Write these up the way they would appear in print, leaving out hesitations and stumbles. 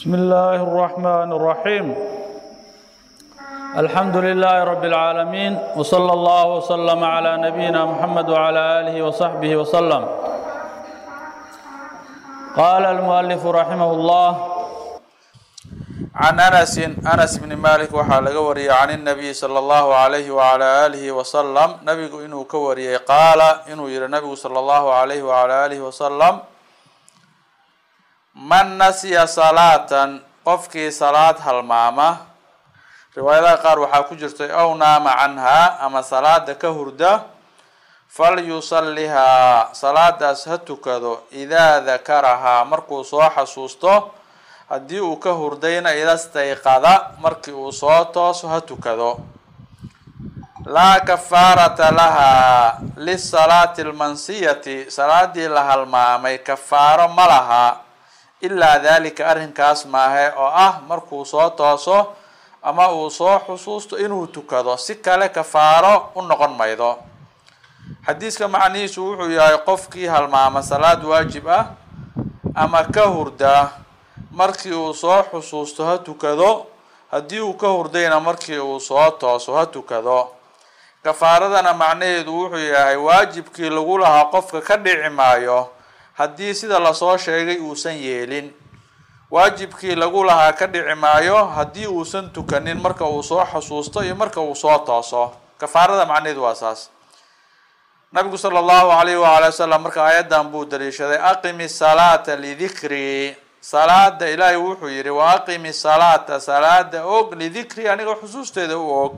بسم الله الرحمن الرحيم الحمد لله رب العالمين وصلى الله وسلم على نبينا محمد وعلى آله وصحبه وسلم قال المؤلف رحمه الله عن أنس بن مالك وحال قوري عن النبي صلى الله عليه وعلى آله وسلم نبي إنه كوري قال إنه يرى النبي صلى الله عليه وعلى آله وسلم من نسي صلاة قفكي صلاة هالمامة رواية قار وحا كجرت أو نام عنها أما صلاة كهردة فليصليها صلاة أسهتكذو إذا ذكرها مركو صوح سوسته هديو كهردين إذا استيقظ مركو صوته سهتكذو لا كفارة لها للصلاة المنسية صلاة لها المامة كفارة ملها إلا ذلك أرهن كاس maahe oo ah markuu soo tooso ama uu soo xusuusto inuu tukado si kale kafaaro u noqon maydo xadiiska macnihiisu wuxuu yahay qofkii halmaama salaad waajib ah ama ka hurda markii uu soo xusuusto ha tukado haddii uu ka hurdayna markii uu soo tooso ha tukado kafaaradana macnaheedu wuxuu yahay waajibkii lagu lahaa qofka ka dhici maayo haddii sida la soo sheegay uusan yeelin waajibkii lagu lahaa ka dhici maayo haddii uusan tukanin marka uu soo xasuusto iyo marka uu soo tooso kafaarada macnaheedu waa saas nabigu sallallahu alayhi wa alihi wasallam marka aayadan buu daliishaday aqimi salata lidhikri salaada ilaahay wuxuu yiri wa aqimi salata salaada og lidhikri aniga xusuusteeda u og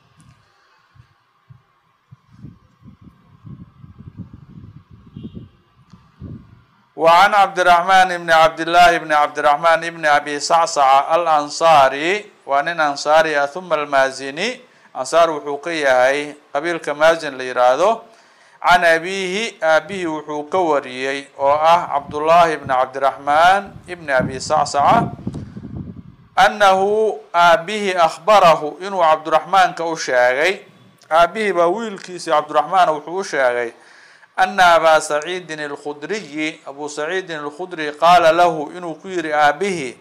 وعن عبد الرحمن بن عبد الله بن عبد الرحمن بن أبي صعصع الأنصاري وأن أنصاري ثم المازني أنصار وحوقية هاي قبيل كمازن ليرادو عن أبيه وحوكوري عبد الله بن عبد الرحمن بن أبي صعصع أنه أبيه أخبره إنه عبد الرحمن كأشاغي أبيه بويل كيسي عبد الرحمن وحوشاغي أن أبا سعيد الخدري أبو سعيد الخدري قال له إنه كير أبيه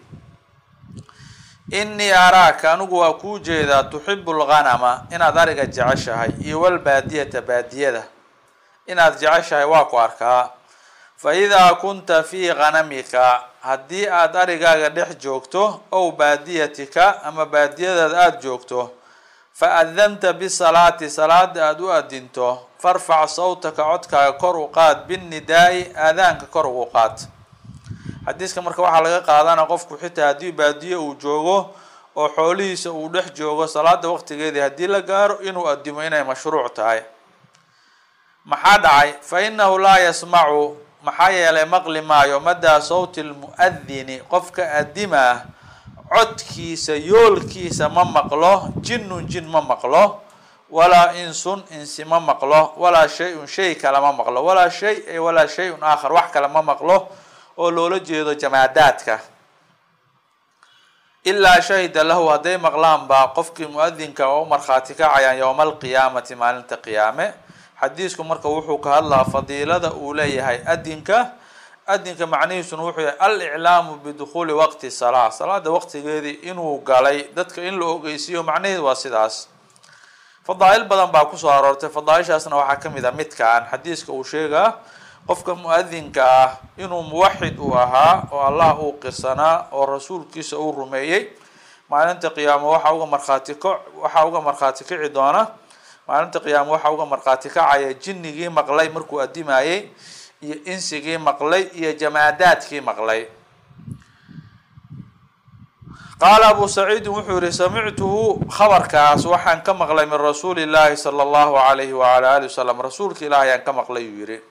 إني أراك أنه أكوجيدا تحب الغنم إن ذلك جعشها والبادية بادية إن جعشها واقوارك فإذا كنت في غنمك هدي أدارك قد جوكته أو باديتك أما بادية ذات جوكته فأذنت بالصلاة صلاة أدو أدنته فارفع صوتك عدك كروقات بالنداء آذانك كروقات حديث كما ركوا على قاعدنا قفك حتى هدي بادية وجوجه وحوليس ودح جوجه صلاة وقت جدي هدي لجار إنه أدمينا مشروع تاعي محادعي فإنه لا يسمع محايا لمقل ما يمدى صوت المؤذن قفك أدمه codkiisa yoolkiisa ma maqlo jinnun jin ma maqlo walaa insun insi ma maqlo walaa shay-un shay kale ma maqlo walaa shay-un aakhar wax kale ma maqlo oo loola jeedo jamaadaadka ilaa shahida lahu hadday maqlaan baa qofkii muadinka oo markhaati kacayaan yowma alqiyaamati maalinta qiyaame xadiisku marka wuxuu ka hadlaa fadiilada uu leeyahay adinka macnihiisuna wuxuu yahay al-iclaamu bidukhuli waqti salaa salaada waqtigeedii inuu galay dadka in la ogeysiiyo macnaheedu waa sidaas fadaa'il badan baa ku soo aroortay fadaa'ishaasna waxaa ka mid ah midkaan xadiiska uu sheegaa qofka muadinka ah inuu muwaxid uu ahaa oo allah uu qirsanaa oo rasuulkiisa uu rumeeyey maalinta qiyaamo waxaa uga markhaati kici doona maalinta qiyaamo waxaa uga markhaati kacaya jinnigii maqlay markuu adimayay iyo insigii maqlay iyo jamaadaadkii maqlay qaala abu saciid wuxuu yiri samictuhu khabarkaas waxaan ka maqlay min rasuulillaahi sala allahu alayhi wa ala alihi wasallam rasuulka ilaahay aan ka maqlay uu yiri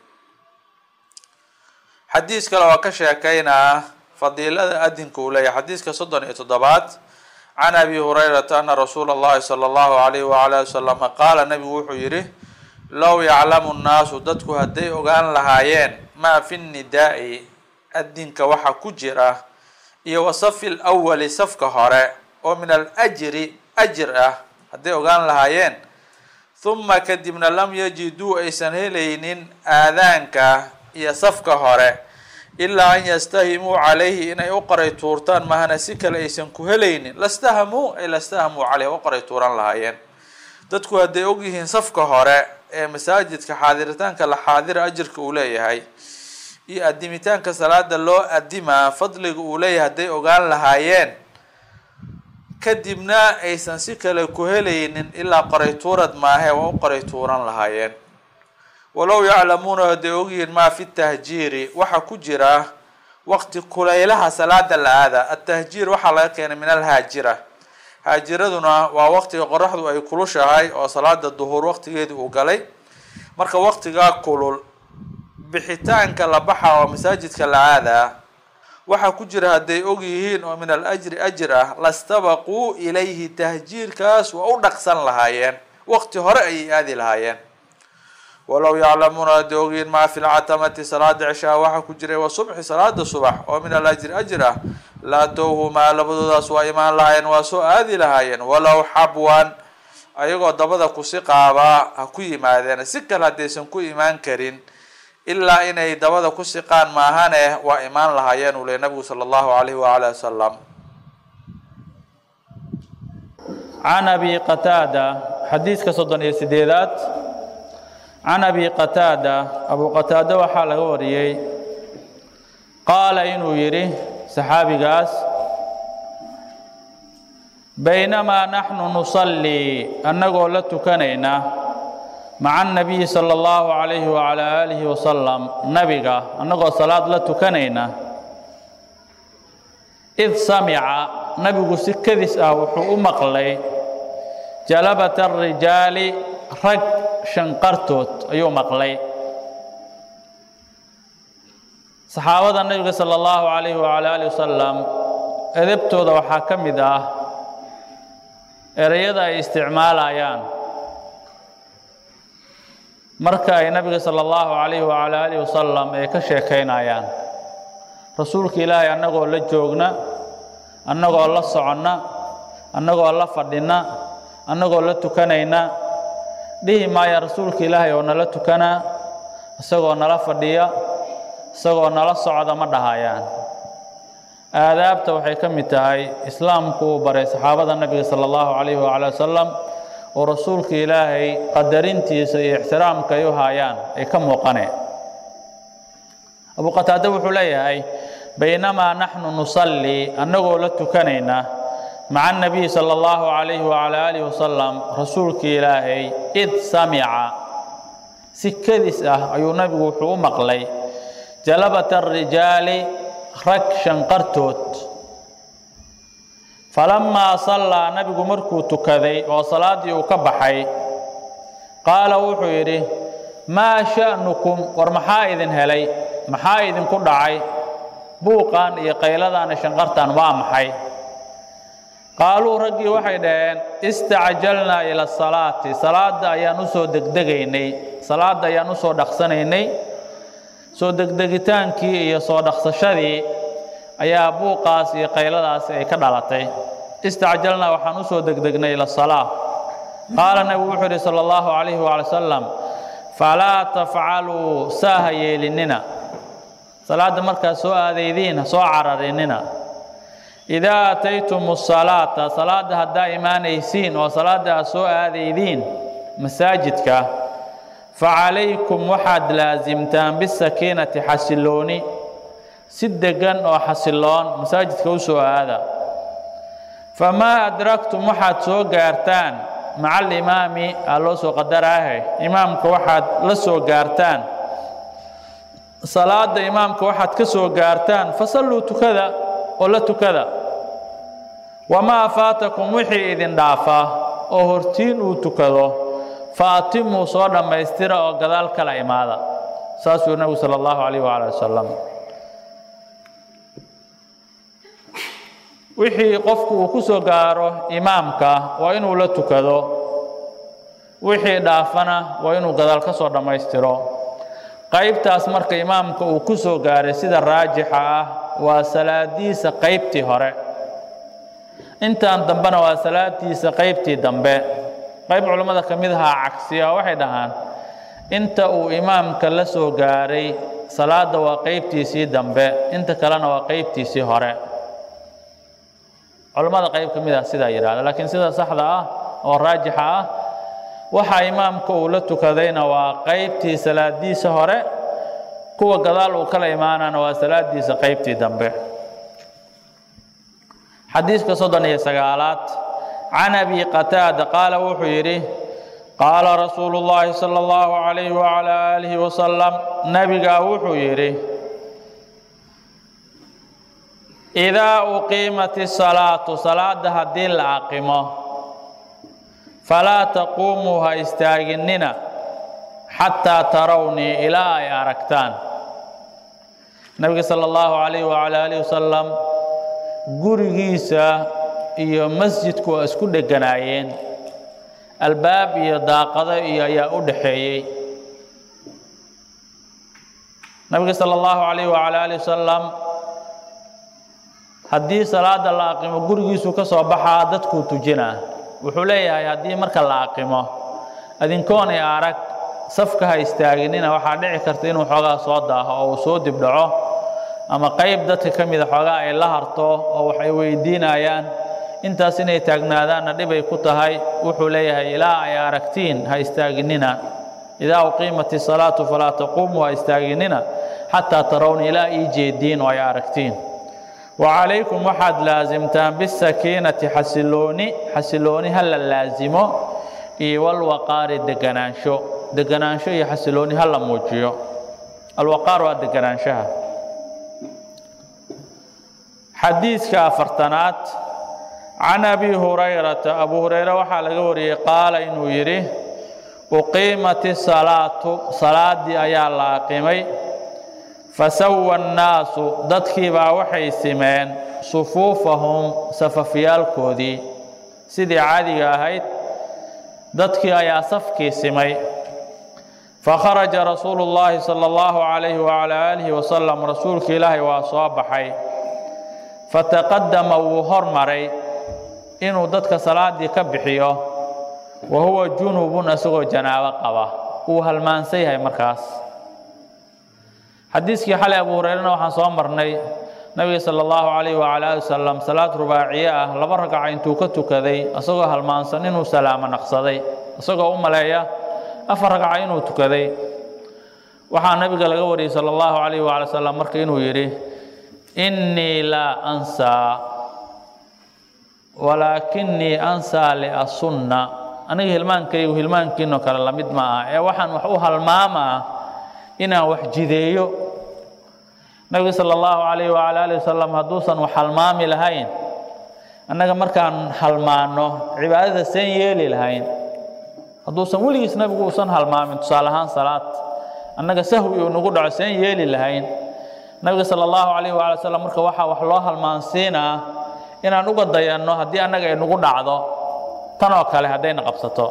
xadiis kale waa ka sheekaynaa fadiilada adinka uu leeyahay xadiiska 37 can abi hurayrata anna rasuulallahi sala allahu alayhi wa ala alihi wasallam qaala nabigu wuxuu yiri low yaclamu nnaasu dadku hadday ogaan lahaayeen maa fi nidaa'i adinka waxa ku jira iyo wasafi lawali safka hore oo min alajri ajr ah hadday ogaan lahaayeen huma kadibna lam yajiduu aysan helaynin aadaanka iyo safka hore ilaa an yastahimuu calayhi inay u qaray tuurtaan mahana si kale aysan ku helaynin lastahamuu ay lastahamuu caleyhi u qaray tuuran lahaayeen. dadku hadday ogyihiin safka hore ee masaajidka xaadiritaanka la xaadira ajirka uu leeyahay iyo adimitaanka salaada loo adimaa fadliga uu leeyahay hadday ogaan lahaayeen, kadibna aysan si kale ku helaynin ilaa qaray tuurad maahe waa u qaray tuuran lahaayeen. walow yaclamuuna hadday ogyihiin maa fi tahjiiri waxa ku jira waqti kulaylaha salaada la aada. atahjiir waxaa laga keenay min alhaajira. haajiraduna waa waqtiga qoraxdu ay kulushahay oo salaada duhur waqtigeedii uu galay. marka waqtigaa kulul bixitaanka la baxa oo masaajidka la aadaa waxa ku jira hadday ogyihiin oo min alajri ajir ah lastabaquu ilayhi. tahjiirkaas waa u dhaqsan lahaayeen, waqti hore ayay aadi lahaayeen. walow yaclamuuna hadday ogyihiin maa fi lcatamati salaada cishaa waxa ku jiray wasubxi salaada subax oo min alajri ajir ah laatowhumaa labadoodaas waa imaan lahaayeen, waa soo aadi lahaayeen. walow xabwan ayagoo dabada kusi qaabaa ha ku yimaadeen, si kale haddaysan ku imaan karin ilaa inay dabada ku siqaan maahane waa imaan lahaayeen uu leey nabigu sala allahu alayhi waala wasalam. can abi qataada xadiiska 38 can abi qataada abu qataada waxaa laga wariyey qaala inuu yidhi saxaabigaas baynamaa naxnu nusallii annagoo la tukanayna maca annabiyi sala allahu calayhi wacalaa aalihi wasalam nabiga annagoo salaad la tukanayna id samica nabigu si kadis ah wuxuu u maqlay jalabata arijaali rag shanqartood ayuu maqlay. saxaabada nabiga sala allahu calayhi wacalaa aalihi wasalam edebtooda waxaa ka mid ah ereyada ay isticmaalayaan marka ay nabiga sala allahu calayhi wacalaa aalihi wasalam ay ka sheekaynayaan. rasuulka ilaahay annagoo la joogna, annagoo la soconna, annagoo la fadhina, annagoo la tukanayna dhihi maaya rasuulka ilaahay oo nala tukanaa, isagoo nala fadhiya, isagoo nala socda ma dhahayaan. aadaabta waxay ka mid tahay islaamku uu baray saxaabada nabiga sala allahu calayhi wacala wasalam oo rasuulka ilaahay qadarintiisa iyo ixtiraamka ay u haayaan ay ka muuqaneen. abu qataada wuxuu leeyahay baynamaa naxnu nusallii annagoo la tukanayna maca annabiyi sala allahu calayhi wacalaa aalihi wasalam rasuulka ilaahay id samica si kadis ah ayuu nabigu wuxuu u maqlay jalabata arijaali rag shanqartood. falamaa sallaa nabigu markuu tukaday oo salaaddii uu ka baxay qaala wuxuu yidhi maa sha'nukum war maxaa idin helay, maxaa idinku dhacay, buuqan iyo qayladaan shanqartan waa maxay? qaaluu raggii waxay dhaheen istacjalnaa ila salaati salaada ayaan u soo degdegaynay, salaada ayaan u soo dhaqsanaynay. soo degdegitaankii iyo soo dhaqsashadii ayaa buuqaas iyo qayladaas ay ka dhalatay. istacjalnaa waxaan u soo degdegnay ila salaa. qaala nabigu wuxuu yidhi sala allahu calayhi waala wasalam falaa tafcaluu saaha yeelinina, salaada markaad soo aadaydiin ha soo cararinina. idaa ataytumu salaata salaada haddaa imaanaysiin oo salaada aad soo aadaydiin masaajidka facalaykum waxaad laasimtaan bisakiinati xasilooni, si degan oo xasiloon masaajidka u soo aada. famaa adraktum waxaad soo gaartaan maca alimaami aa loo soo qadaraahe imaamka waxaad la soo gaartaan salaada imaamka waxaad ka soo gaartaan fasalluu tukada oo la tukada. wamaa faatakum wixii idin dhaafa oo hortiin uu tukado faatimuu soo dhammaystira oo gadaal kala imaada. saasuu nabigu sala allahu calayhi waala wasalam. wixii qofku uu ku soo gaaro imaamka waa inuu la tukado, wixii dhaafana waa inuu gadaal ka soo dhammaystiro. qaybtaas marka imaamka uu ku soo gaaray sida raajixa ah waa salaadiisa qaybtii hore, intaan dambena waa salaadiisa qaybtii dambe. qayb culammada ka mid ahaa cagsiya waxay dhahaan inta uu imaamka la soo gaaray salaada waa qaybtiisii dambe inta kalena waa qaybtiisii hore culimada qayb ka mid ah sidaa yiraahdo laakiin sida saxda ah oo raajixa ah waxa imaamku uu la tukadayna waa qaybtii salaadiisa hore kuwa gadaal uu kala imaanana waa salaadiisa qaybtii dambe xadiiska 39aad عن أبي قتادة قال وحيري قال رسول الله صلى الله عليه وعلى آله وسلم نبي وحيري إذا أقيمت الصلاة صلاة هدي العاقمة فلا تقوموها استاغننا حتى تروني إلى أركتان نبي صلى الله عليه وعلى آله وسلم gurigiisa iyo masjidku waa isku dheganaayeen albaab iyo daaqado iyo ayaa u dhaxeeyay nabiga sallallahu alayhi wa alihi wasallam hadii salaada la aqimo gurigiisu ka soo baxaa dadku tujina wuxuu leeyahay hadii marka la aqimo adinkoon ay arag safka ha istaaginina waxa dhici karta inuu xogaa soo daaho oo soo dib dhaco ama qayb dadka kamid xogaa ay la harto oo waxay weydiinayaan intaas inay taagnaadaan dhibay ku tahay wuxuu leeyahay ilaa ay aragtiin ha istaaginina idaa uqiimati salaatu fala taqumu ha istaaginina hatta tarawni ila ijeedin oo ay aragtiin wa alaykum wahad lazimtan bis sakinati hasiloni hal laazimo wal waqari deganaansho iyo hasiloni hal muujiyo al waqar wa deganaanshaha حديث كافرتنات عن أبي هريرة أبو هريرة وحال قوري قال إنه يريه أقيمت الصلاة صلاة دي أيا الله قيمي فسوى الناس ضدكي باوحي سمين صفوفهم صففيال كودي سيدي عادي هايت ضدكي أيا صفكي سمي فخرج رسول الله صلى الله عليه وعلى آله وسلم رسولك الله وصابحي فتقدم وهرمري إنه ضدك صلاة دي كبحيه وهو جنوب أسوء جنابة قبا وهالمان سيهي مركز حديث كي حالي أبو هريرة وحان صامرني نبي صلى الله عليه وعلى آله وسلم صلاة رباعية لبرك عين توكتو كذي أسوء هالمان سنين وسلام نقصدي أسوء ليا أفرق عينه تكذي وحان نبي قال قوري صلى الله عليه وعلى وسلم مركينه يريه إني لا أنسى ولكني أنسى لأسنة أنا هلمان كي وهلمان كينو كلا لمد معه وحن وحوها الماما إنا وحجذيو نبي صلى الله عليه وعلى آله وسلم هدوسا وحلمامي لهين أنك مركان حلمانو عبادة سيئلي لهين هدوسا وليس نبي قوسا حلمامي تصالحان صلاة أنك سهوي ونقود عسين يلي لهين nabiga sallallahu alayhi wa sallam marka waxa wax loo halmaansiina inaan uga dayano hadii anaga ay nagu dhacdo tan oo kale hadayna qabsato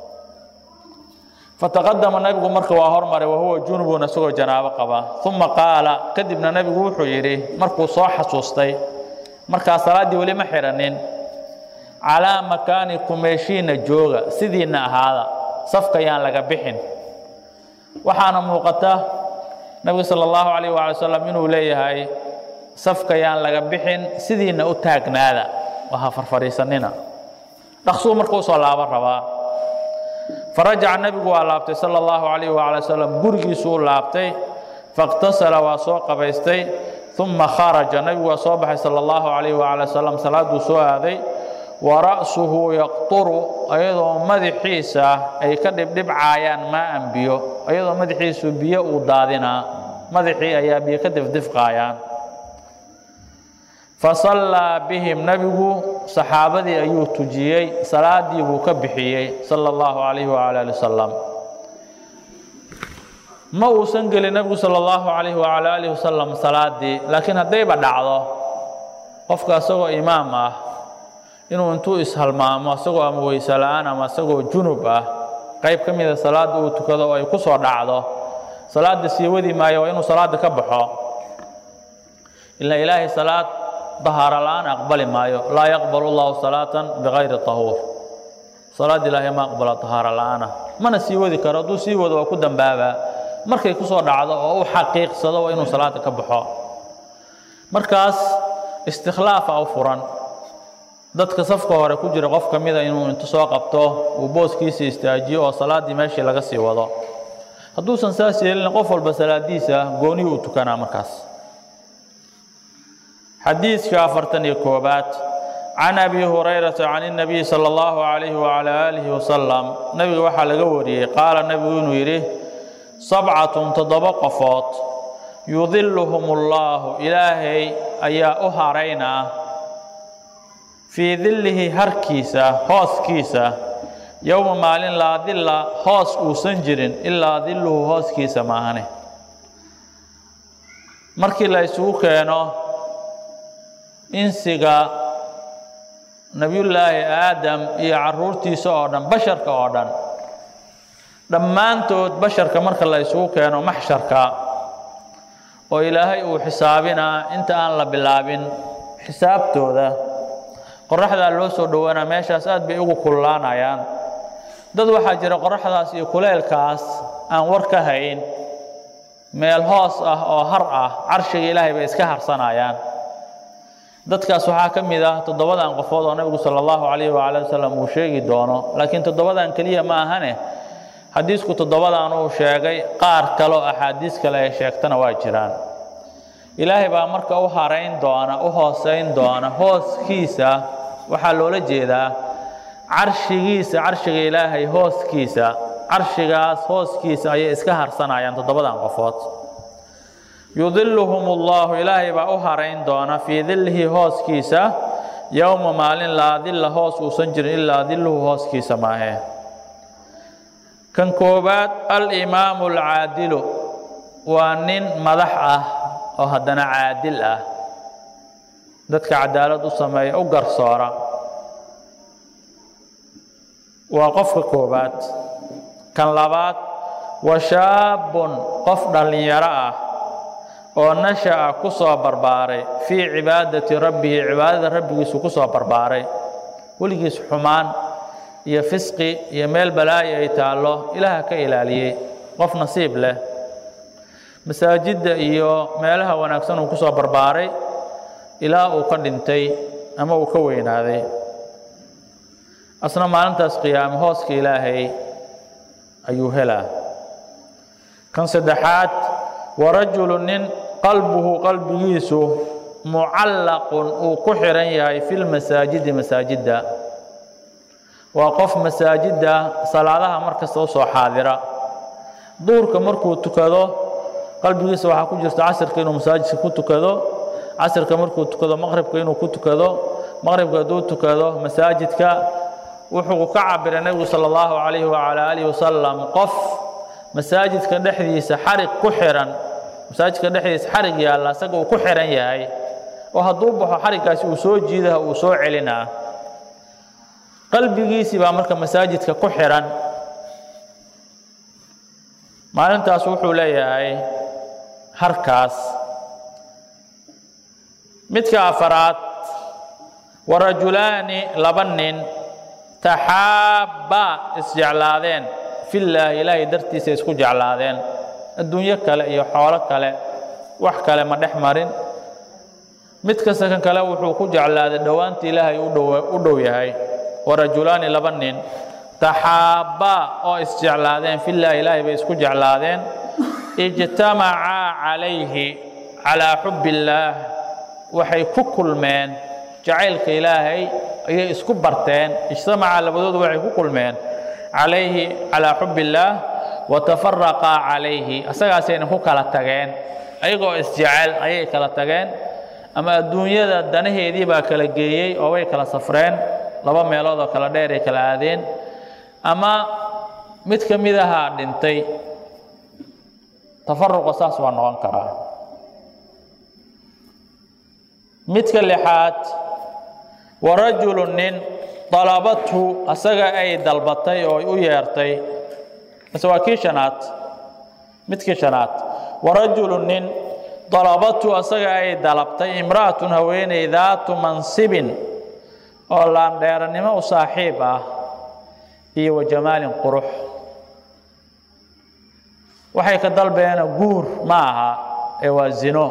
fataqaddama nabigu marka waa hormaray wa huwa junubun asagoo janaabo qaba thumma qaala kadibna nabigu wuxuu yiri markuu soo xasuustay marka salaadii wali ma xiranin ala makanikum meeshina jooga sidiina ahaada safka yaan laga bixin waxaana muuqata nabiga sallallahu alayhi wa sallam inuu leeyahay safka yaan laga bixin sidiina u taagnaada waxa farfariisanina dhaqso markuu soo laaba rabaa faraja nabigu waa laabtay sallallahu alayhi wa sallam gurigiisu laabtay faqtasala wa soo qabaystay thumma kharaja nabigu waa soo baxay sallallahu alayhi wa sallam salaadu soo aaday wa ra'suhu yaqturu ayadoo madaxiisa ay ka dhibdhibcaayaan ma anbiyo ayadoo madaxiisu biyo u daadina madaxii ayaa biyo ka difdifqaayaan fasalla bihim nabigu saxaabadii ayuu tujiyay salaadii buu ka bixiyay sallallahu alayhi wa alihi wasallam ma uusan gelin nabigu sallallahu alayhi wa alihi wasallam salaadii laakiin hadayba dhacdo qofka asagoo imaam ah inuu intuu ishalmaamo asagoo ama weysalaan ama asagoo junub ah qayb kamid ah salaada uu tukado oo ay ku soo dhacdo salaada si wadi maayo inuu salaada ka baxo illa ilaahi salaad dahara laan aqbali maayo la yaqbalu Allahu salatan bighayri tahur salaad ilaahi ma aqbala dahara laana mana si wadi karo duu si wado ku dambaaba markay ku soo dhacdo oo uu xaqiiqsado waa inuu salaada ka baxo markaas istikhlaafa u furan dadka safka hore ku jira qof kamida inuu inta soo qabto uu booskiisa istaajiyo oo salaadii meeshii laga sii wado hadduusan saas yeelin qof walba salaadiisa gooni uu tukanaa markaas xadiiska 41 عن أبي هريرة عن النبي صلى الله عليه وعلى آله وسلم نبي وحى لغوري قال النبي نويره 7 تضبقفات يظلهم الله إلهي أيا أهارينا في ظله هركيسة هوس كيسة يوم مال لا ظل هوس وسنجر إلا ظله هوس كيسة معهنه مركي لا يسوكينو إنسيغا نبي الله آدم يعرورتي سودا بشر كودا دمانتود بشر كمرك الله يسوكينو محشركا وإلهي وحسابنا انت أن لبلابين حسابتو ذا قرحدا لو سو دوانا meeshaas aad bay ugu kullaanayaan dad waxa jira qorraxdaas iyo kuleelkaas aan war ka hayn meel hoos ah oo har ah arshiga Ilaahay bay iska harsanayaan dadkaas waxa kamid ah toddobadan qofood oo Nabiga sallallahu alayhi wa alihi wasallam uu sheegi doono laakiin toddobadan kaliya ma ahane xadiisku toddobadan uu sheegay qaar kale oo ahadiis kale ay sheegtana waa jiraan Ilaahay baa marka u harayn doona u hooseyn doona hooskiisa waxa loola jeedaa arshiga Ilaahay hooskiisa arshigaas hooskiisa ay iska harsanayaan toddobadan qofood yudilluhumullahu Ilaahay baa u harayn doona fi dhillihi hooskiisa yawma maalin la dhilla hoos uusan jirin illaa dhilluhu hooskiisa maahe kan koobaad al-imaam al-aadil waa nin madax ah oo haddana caadil ah dadka cadaalad u sameeyo u garsoora waa qofka koobaad kan labaad wa shaabun qof dhalinyaro ah oo nashaa ku soo barbaaray fi cibaadati rabbihi cibaadada rabbigiisu ku soo barbaaray waligiis xumaan iyo fisqi iyo meel balaayo ay taalo ilaaha ka ilaaliyay qof nasiib leh masaajidda iyo meelaha wanaagsan uu ku soo barbaaray ilaa uu ka dhintay ama uu ka weynaaday asna maalintaas qiyaam hooska Ilaahay ayuu helaa kan saddexaad warajulun qalbigiisu mucallaqun uu ku xiran yahay fil masaajidi masaajidda waa qof masaajidda salaadaha markasta u soo xaadira duurka markuu tukado qalbigiisa waxa ku jirta casirka inuu masaajidka ku tukado casirka markuu tukado maqribka inuu ku tukado maqribka duu tukado masaajidka wuxuu ka cabiray nabiga sallallahu alayhi wa ala alihi wasallam qof masaajidka dhexdiisa xarig ku xiran masaajidka dhexdiisa xarig yaala asaga uu ku xiran yahay oo hadduu baxo xarigaasi uu soo jiidaha uu soo celinaa qalbigiisa baa marka masaajidka ku xiran maalintaas wuxuu leeyahay harkaas midka afaraad warajulaani labanin tahabba isjeclaadeen fillah ilaahi dartiisa isku jeclaadeen adduunyo kale iyo xoolo kale wax kale ma dhex marin mid kasta kan kale wuxuu ku jeclaaday dhawaantii ilaahay u dhow yahay warajulaani labanin tahabba oo isjeclaadeen fillah ilaahi bay isku jeclaadeen ijtamaca calayhi ala hubbillah waxay ku kulmeen jacaylka ilaahay ayay isku barteen ijtamaca labadoodu waxay ku kulmeen calayhi ala hubbillah wa tafarraqa calayhi asagaasayna ku kala tageen ayagoo isjecel ayay kala tageen ama adduunyada danaheedii baa kala geeyay oo way kala safreen laba meelood oo kala dheer ay kala aadeen ama mid ka mid ah dhintay tafarruqa saas waa noqon karaa midka lixaad warajulun طلبته أسجى أي دلبتي أو يرتي سواء كيشنات مت كيشنات ورجل طلبته أسجى أي دلبتي امرأة هوين ذات منصب أو لان ديرنما وصاحبة هي وجمال قروح waxay ka dalbeena guur ma aha ee waa zino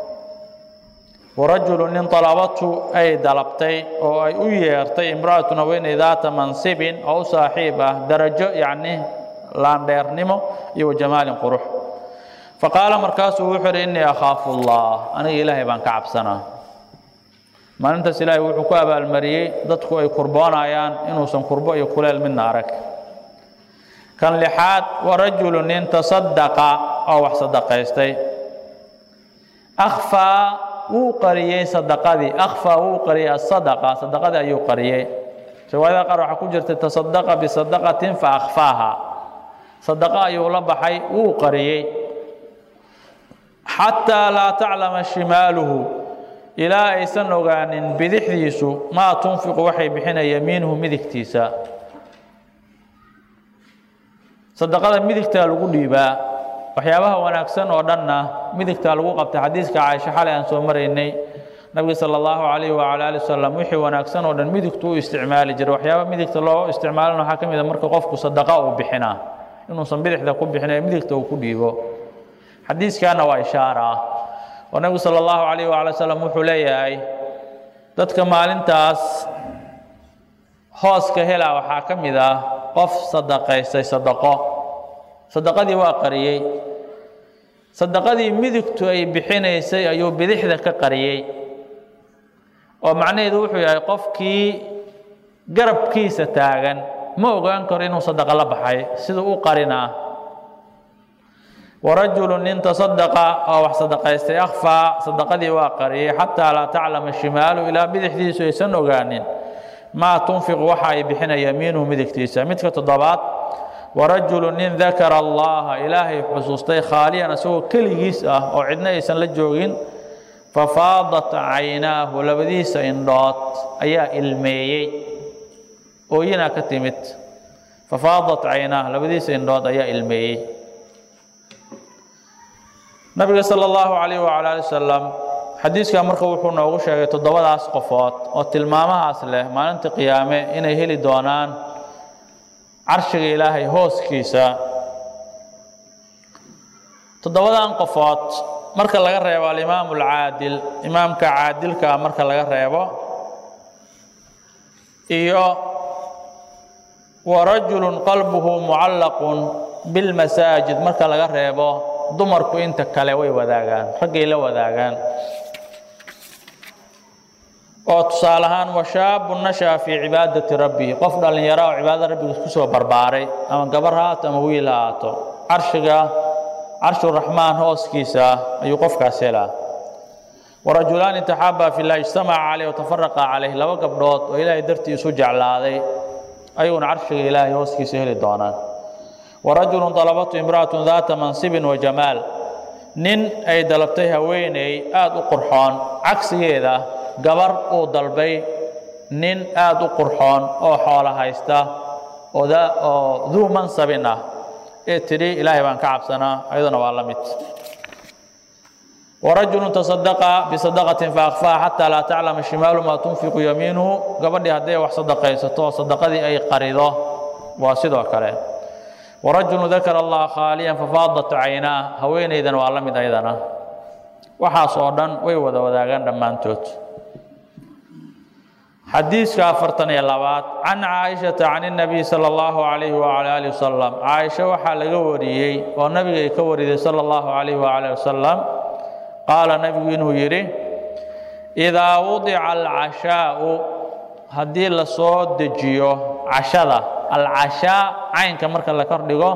ورجل nin طلبته ay dalabtay oo ay u yeertay imraatuna weynay daata mansibin oo saaxiib ah darajo yani laandheernimo iyo jamaalin qurux faqaala markaasuu wuxuu yidhi innii akhaafu allah aniga ilaahay baan ka cabsanaa maalintaas ilaahay wuxuu ku abaalmariyey dadku ay kurboonayaan inuusan kurbo iyo kuleel midna arag kan lixaad warajulu nin tasaddaqa oo wax sadaqaystay akhfaa wuu qariyey sadaqadii akhfaa wuu qariyey asadaqa sadaqadii ayuu qariyey riwaayada qaar waxaa ku jirta tasaddaqa bisadaqatin fa akhfaaha sadaqa ayuu la baxay wuu qariyey xataa laa taclama shimaaluhu ilaa aysan ogaanin bidixdiisu maa tunfiqu waxay bixinaya yamiinuhu midigtiisa sadaqada midigtaa lagu dhiibaa waxyaabaha wanaagsan oo dhanna midigtaa lagu qabtay xadiiska caaisha xalay aan soo maraynay nabiga sala allahu calayhi wacala aali wasalam wixii wanaagsan oo dhan midigtu u isticmaali jiray waxyaaba midigta loo isticmaalana waxaa ka mid a marka qofku sadaqa uu bixinaa inuusan bidixda ku bixin ee midigta uu ku dhiibo xadiiskaana waa ishaara ah oo nabigu sala allahu calayhi wacala wasalam wuxuu leeyahay dadka maalintaas hooska helaa waxaa ka mid ah qof sadaqaystay sadaqadii waa qariyey sadaqadii midigtu ay bixinaysay ayuu bidixda ka qariyey oo macnaheedu wuxuu yahay qofkii garabkiisa taagan ma ogaan karo inuu sadaqa la baxay siduu u qarinaa warajulu nin tasaddaqa oo wax sadaqaystay akhfaa sadaqadii waa qariyey xataa laa taclama shimaalu ilaa bidixdiisu aysan ogaanin maa tunfiqu waxa ay bixinaya yamiinuhu midigtiisa midka toddobaad warajulu nin dakara allaha ilaahay xusuustay khaaliyan isagoo keligiis ah oo cidna aysan la joogin fafaadat caynaahu labadiisa indhood ayaa ilmeeyey ooyinaa ka timid fafaadat caynaah labadiisa indhood ayaa ilmeeyey nabiga sala allahu calayhi wacala ali wasalam xadiiskaa marka wuxuu noogu sheegay toddobadaas qofood oo tilmaamahaas leh maalinta qiyaame inay heli doonaan carshiga ilaahay hooskiisa toddobadan qofood marka laga reebo alimaamu alcaadil imaamka caadilka marka laga reebo iyo warajulun qalbuhu mucallaqun bilmasaajid marka laga reebo dumarku inta kale way wadaagaan raggay la wadaagaan oo tusaale ahaan washaabu nashaa fii cibaadati rabbihi qof dhallinyaro oo cibaadada rabbiga ku soo barbaaray ama gabar ha haato ama wiil ha haato carshuraxmaan hooskiisa ayuu qofkaas helaa warajulaani taxaabaa fillahi ijtamaca caleyh watafaraqa caleyh laba gabdhood oo ilaahay dartii isu jeclaaday ayuuna carshiga ilaahay hooskiisa heli doonaan warajulun dalabatu imra'atun daata mansibin wa jamaal nin ay dalabtay haweeney aada u qurxoon cagsigeeda gabar uu dalbay nin aada u qurxoon oo xoolo haysta oo duu mansabin ah ee tidhi ilaahay baan ka cabsanaa ayaduna waa la mid warajulun tasaddaqa bisadaqatin faakfaa xataa laa taclama shimaalu maa tunfiqu yamiinuhu gabadhii hadday wax sadaqaysato oo sadaqadii ay qarido waa sidoo kale warajulun dakara allaha khaaliyan fafaadat caynaa haweenaydan waa la mid ayadana waxaas oo dhan way wada wadaagaan dhammaantood xadiiska 42 can caaishata can الnabiy salى اllahu عalayhi wعalى alihi wasalam caaisha waxaa laga wariyey oo nabiga ay ka wariday salى اllahu عalayhi wعalى wasalam qaala nabigu inuu yidhi idaa wudica alcashaau haddii la soo dejiyo cashada alcashaa caynka marka la kordhigo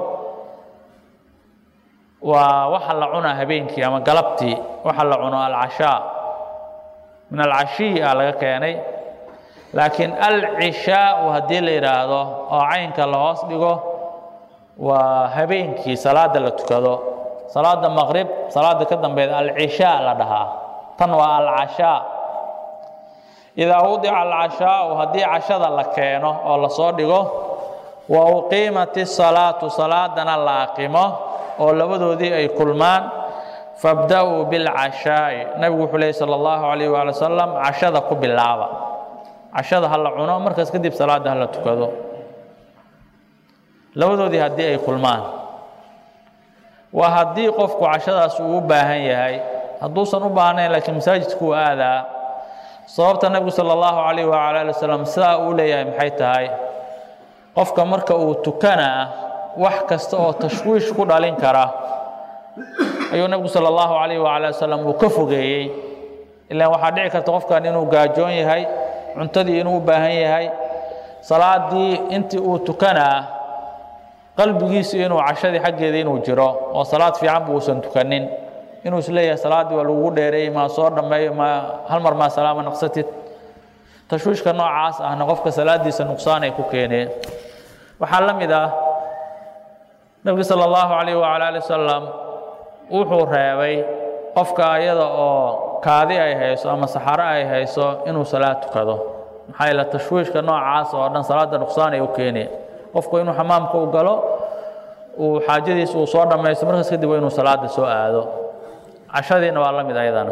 waa waxa la cunaa habeenkii ama galabtii waxa la cuno alcashaa min alcashiyi a laga keenay laakiin alcishaau haddii la yidhaahdo oo caynka la hoos dhigo waa habeenkii salaada la tukado salaada maqrib salaada ka dambeeda alcishaa la dhahaa tan waa alcashaa idaa wudica alcashaau haddii cashada la keeno oo la soo dhigo wa uqiimat isalaatu salaadana la aqimo oo labadoodii ay kulmaan fabda-uu bilcashaa'i nabigu wuxuu leeyay sala allahu calayhi waali wasalam cashada ku bilaaba cashada ha la cuno markaas kadib salaada ha la tukado labadoodii haddii ay kulmaan وهدي قفك عشرة سوبها هي هدوسا نبهنا لكن مساجدك هذا صوبت النبي صلى الله عليه وعلى آله وسلم سأولي محيط هاي قفك مركا تكنا وحكست أو تشويش كل علين كرا أيها النبي صلى الله عليه وعلى آله وسلم وكفوجي إلا واحد يعرف قفك إنه جاجون هاي عنتدي إنه باهي هاي صلاة دي أنت تكنا قلبي إنه عشرة حق إنه جرا وصلاة في عم وسنت كنين إنه سلية صلاة والوجود ديري ما صار ما هالمر ما سلام نقصت تشويش كنوع عاص أنا قفك صلاة دي سنقصان يكوكيني وحلم إذا النبي صلى الله عليه وعلى آله وسلم وحور هاي قفك أيضا أو كادي أي هيسو أما سحرة أي هيسو إنه صلاة كذا حيل التشويش كنوع عاص وأن صلاة نقصان يكوكيني قفك إنه حمام كوجلو وحاجديس وصار ما يسمى كذي وإنه صلاة سوء هذا عشرين والله من أيضا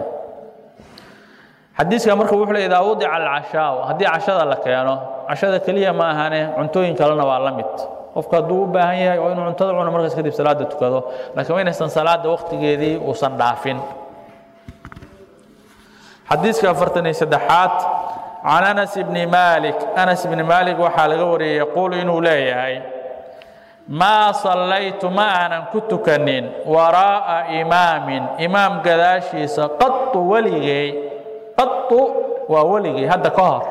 حديث كمرك وحول إذا وضع العشاء هدي عشرة لك يعني عشرة كلية ما هني عنتوين كلنا والله مت وفقدوا بهاي وإنه عنتظرون مركز كذي بصلاة تكذا لكن وين يستن صلاة وقت جدي وصندافين حديث كفرتني سدحات عن أنس بن مالك وحال غوري يقول إنه لا يهي ما صليت ما أنا كنت كنين وراء إمام قداشيس قط وولغي هذا قهر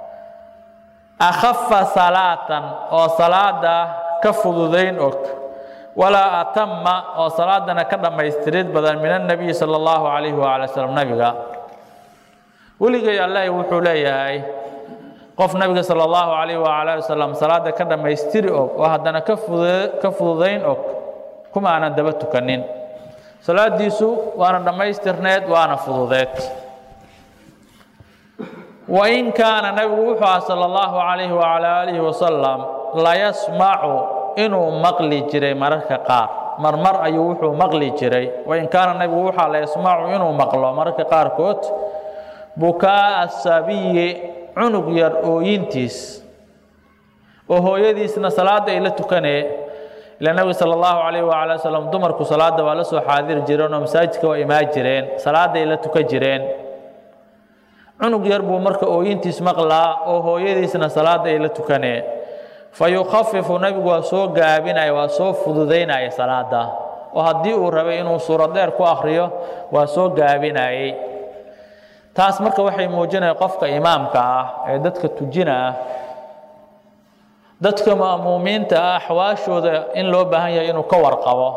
أخف صلاة أو صلاة كفضودين أك ولا أتم أو صلاة كذا ما يستريد بدل من النبي صلى الله عليه وعلى وسلم نبيها ولغي الله يوحو لي قف النبي صلى الله عليه وعلى وسلم صلاة كذا ما يستري أك وهذا كفضودين أك كما أنا دبت كنين صلاة ديسو وأنا ما يسترنيت وأنا فضودات وإن كان النبي صلى الله عليه وعلى آله وسلم لا يسمع إنه مقلي جري مرك قار مرمر أيوحو مقلي جري وإن كان النبي لا يسمع إنه مقلو مرك قار كوت بكاء السبي عنق يرؤينتيس وهو يديسنا صلاة إلى تكني إلى النبي صلى الله عليه وعلى وسلم دمرك صلاة ولسوا حاضر جيران ومساجدك وإمام جيران صلاة إلى تكجيران عنق يربو مرك أوينتيس مقلا أو هو يديسنا صلاة إلى تكني فيخفف نبي وسو جابنا وسو فضودين أي صلاة وهدي الربي إنه سورة دير كو أخريه وسو جابنا أي تاس مرك وحي موجنا قفك إمامك دتك تجنا دتك مأمومين تأحواش إن لو بهاي إنه كور قوا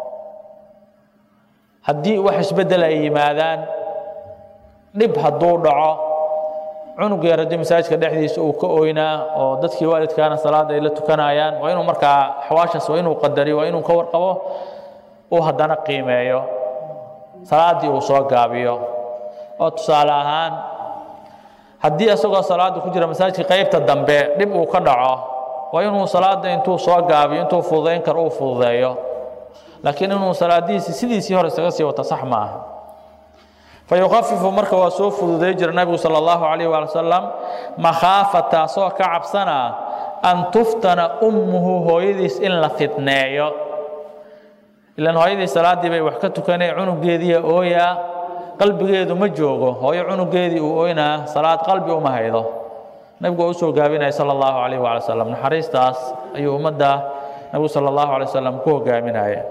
هدي وحش بدل أي ماذان نبها الدور دعاء عنق يرد مساجك دحديس أو كأوينا أو دتك والد كان صلاة إلى تكنايان وإنه مركا حواشس وإنه قدري وإنه كور قوا وهدنا قيمة صلاة وصوغ قابيو أو تصالحان هدي أسوق صلاة كجرا مساجك قيبت الدنبه نبقى كدعاء وإنه صلاة إنتو صوغ قابيو إنتو فوضين كرو فوضيو لكن إنه صلاة دي سيدي سيهر سيغسي وتصح معها فيخفف مركا وسوف ذيجر النبي صلى الله عليه وسلم مخافة سوى كعب سنة أن تفتن أمه هويديس إن لفتنايو إلا هويديس صلاة دي بي وحكتو كان عنق جيدية أويا قلب جيدو مجوغو هوي عنق جيدي أوينا صلاة قلبي وما هيدو نبقى أسوى قابينا صلى الله عليه وسلم نحريس تاس أيو مدى نبي صلى الله عليه وسلم كوه قابينا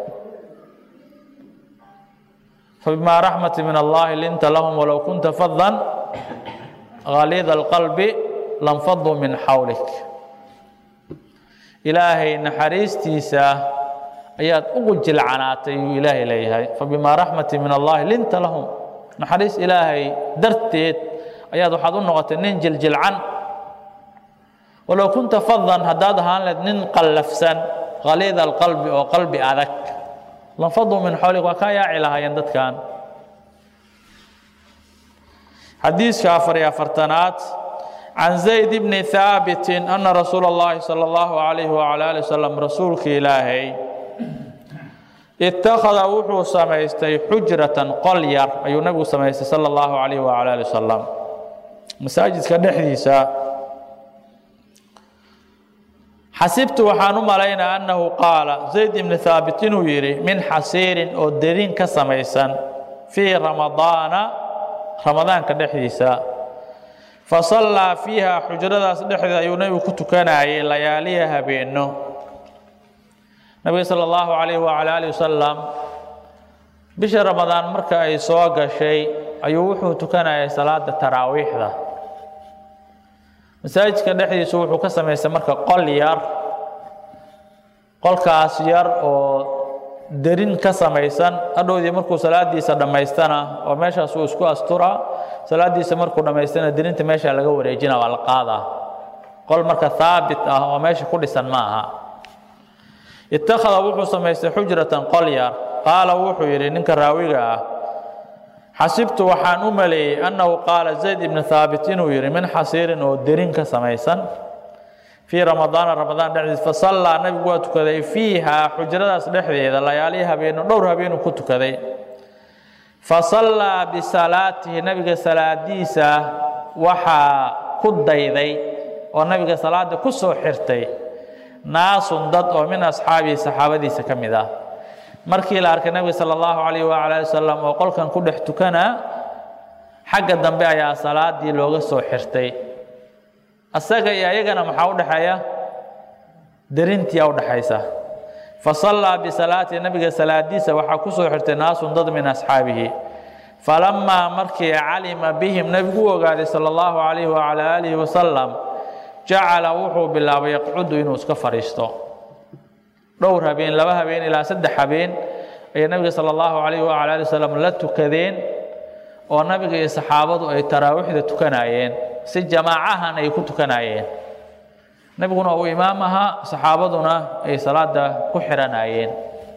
فبما رحمة من الله لنت لهم ولو كنت فظا غليظ القلب لانفضوا من حولك إلهي نحريستيسا أيات أقول جلعنات إلهي إليها فبما رحمة من الله لنت لهم نحريس إلهي درتيت أيات وحضون نغط ننجل جلعن ولو كنت فظا هدادها ننقل لفسا غليظ القلب أو قلب أذك لانفضوا من حولك وكايا علىها يندد كان حديث كافر يا فرتنات عن زيد بن ثابت أن رسول الله صلى الله عليه وعلى آله وسلم رسولك إلهي اتخذ وحو سميستي حجرة قلير أي نبي سميستي صلى الله عليه وعلى آله وسلم مساجد كدحديثة xasibtu waxaan u malaynaa annahu qaala zayd ibn thaabit inuu yidhi min xasiirin oo derin ka samaysan fii ramadaanka dhexdiisa fasallaa fiiha xujradaas dhexdeeda ayuu nebigu ku tukanayay layaaliya habeenno nabiga sala allahu calayhi wacala aalihi wasalam bisha ramadaan marka ay soo gashay ayuu wuxuu tukanayay salaada taraawiixda masaajidka dhexdiisu wuxuu ka samaystay marka qol yar qolkaas yar oo derin ka samaysan hadhowdii markuu salaadiisa dhammaystana oo meeshaas uu isku astura salaadiisa markuu dhammaystana derinta meesha laga wareejina waa la qaadaa qol marka haabit ah oo meesha ku dhisan ma aha ittakhada wuxuu samaystay xujratan qol yar qaala wuxuu yidhi ninka raawiga ah xasibtu waxaan u maleeyey annahu qaala zayd ibn thaabit inuu yidhi min xasiirin oo derin ka samaysan fii ramadaana ramadaan dhexdiisa fasallaa nabigu waa tukaday fiiha xujradaas dhexdeeda layaalihi habeeno dhowr habeenuu ku tukaday fasallaa bisalaatihi nabiga salaadiisa waxaa ku dayday oo nabiga salaada ku soo xirtay naasun dad oo min asxaabihi saxaabadiisa ka mid ah markii la arkay nabiga sala allahu calayhi waala ali wasalam oo qolkan ku dhex tukanaa xagga dambe ayaa salaadii looga soo xirtay asaga iyo ayagana maxaa u dhexeeya derintiyaa u dhexaysa fasallaa bisalaatihi nabiga salaadiisa waxaa ku soo xirtay naasun dad min asxaabihi falamaa markii calima bihim nabigu u ogaaday sala allahu calayhi wacala aalihi wasalam jacala wuxuu bilaabay yaqcudu inuu iska fadhiisto dhowr habeen laba habeen ilaa saddex habeen ayay nabiga sala allahu calayhi wacala ali wasalam la tukadeen oo nabiga iyo saxaabadu ay taraawiixda tukanayeen si jamaacahan ay ku tukanayeen nabiguna uu imaam ahaa saxaabaduna ay salaada ku xiranayeen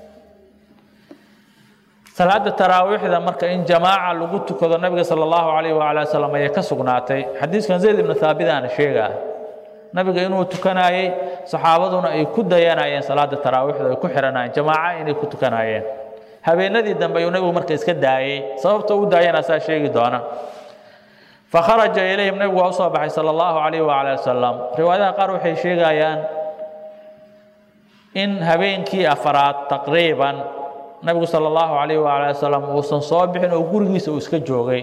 salaada taraawiixda marka in jamaaca lagu tukado nabiga sala allahu calayhi wacala ali wasalam ayay ka sugnaatay xadiiskan zayd ibnu thaabidaana sheegaa nabiga inuu tukanayay saxaabaduna ay ku dayanayeen salaada taraawiixda ay ku xiranayeen jamaaca inay ku tukanayeen habeenadii dambe ayuu nabigu marka iska daayay sababta uu daayana saa sheegi doona fakharaja ilayhim nabigu waa usoo baxay sala allahu calayhi wacala ali wasalam riwaayadaha qaar waxay sheegayaan in habeenkii afaraad taqriiban nabigu sala allahu calayhi wacala ali wasalam uusan soo bixin oo gurigiisa uu iska joogay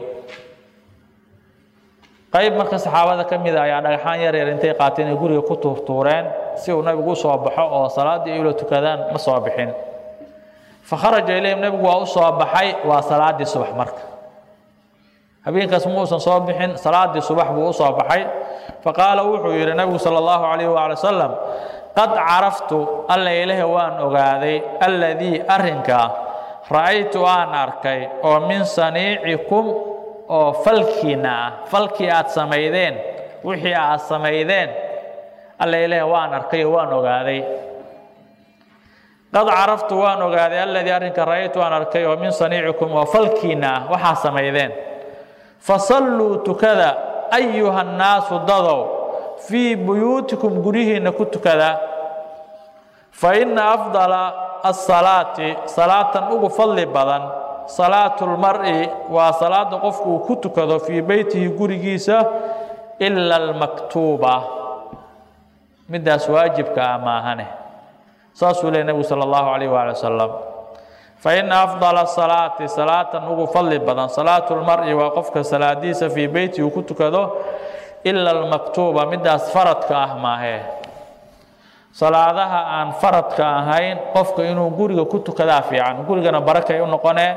qayb marka saxaabada ka mid ah ayaa dhagaxaan yar yar intay qaateen ay guriga ku tuurtuureen si uu nabigu u soo baxo oo salaaddii ay ula tukadaan ma soo bixin fakharaja ilayhim nabigu waa u soo baxay waa salaaddii subax marka habeenkaas ma uusan soo bixin salaaddii subax buu u soo baxay faqaala wuxuu yidhi nabigu sala allahu calayhi waala wasalam qad caraftu alla ilahi waan ogaaday alladii arrinka ra'aytu aan arkay oo min saniicikum oo falkiina ah falkii aad samaydeen wixii aad samaydeen alla ilahi waan arkay oo waan ogaaday qad caraftu waan ogaaday alladii arrinka ra'aytu aan arkay oo min saniicikum oo falkiina ah waxaa samaydeen fasalluu tukada ayuha nnaasu dadow fii buyuutikum guryihiinna ku tukada fa inna afdala asalaati salaatan ugu fadli badan salaatu lmar'i waa salaada qofku uu ku tukado fii beytihi gurigiisa ila almaktuuba midaas waajibka ah maahane saasuu leeyay nabigu sala allahu calayhi waala wasalam fa inna afdala salaati salaatan ugu fadli badan salaatu lmar'i waa qofka salaadiisa fii beyti uu ku tukado ila almaktuuba midaas faradka ah maahee salaadaha aan faradka ahayn qofka inuu guriga ku tukadaa fiican gurigana barakay u noqonee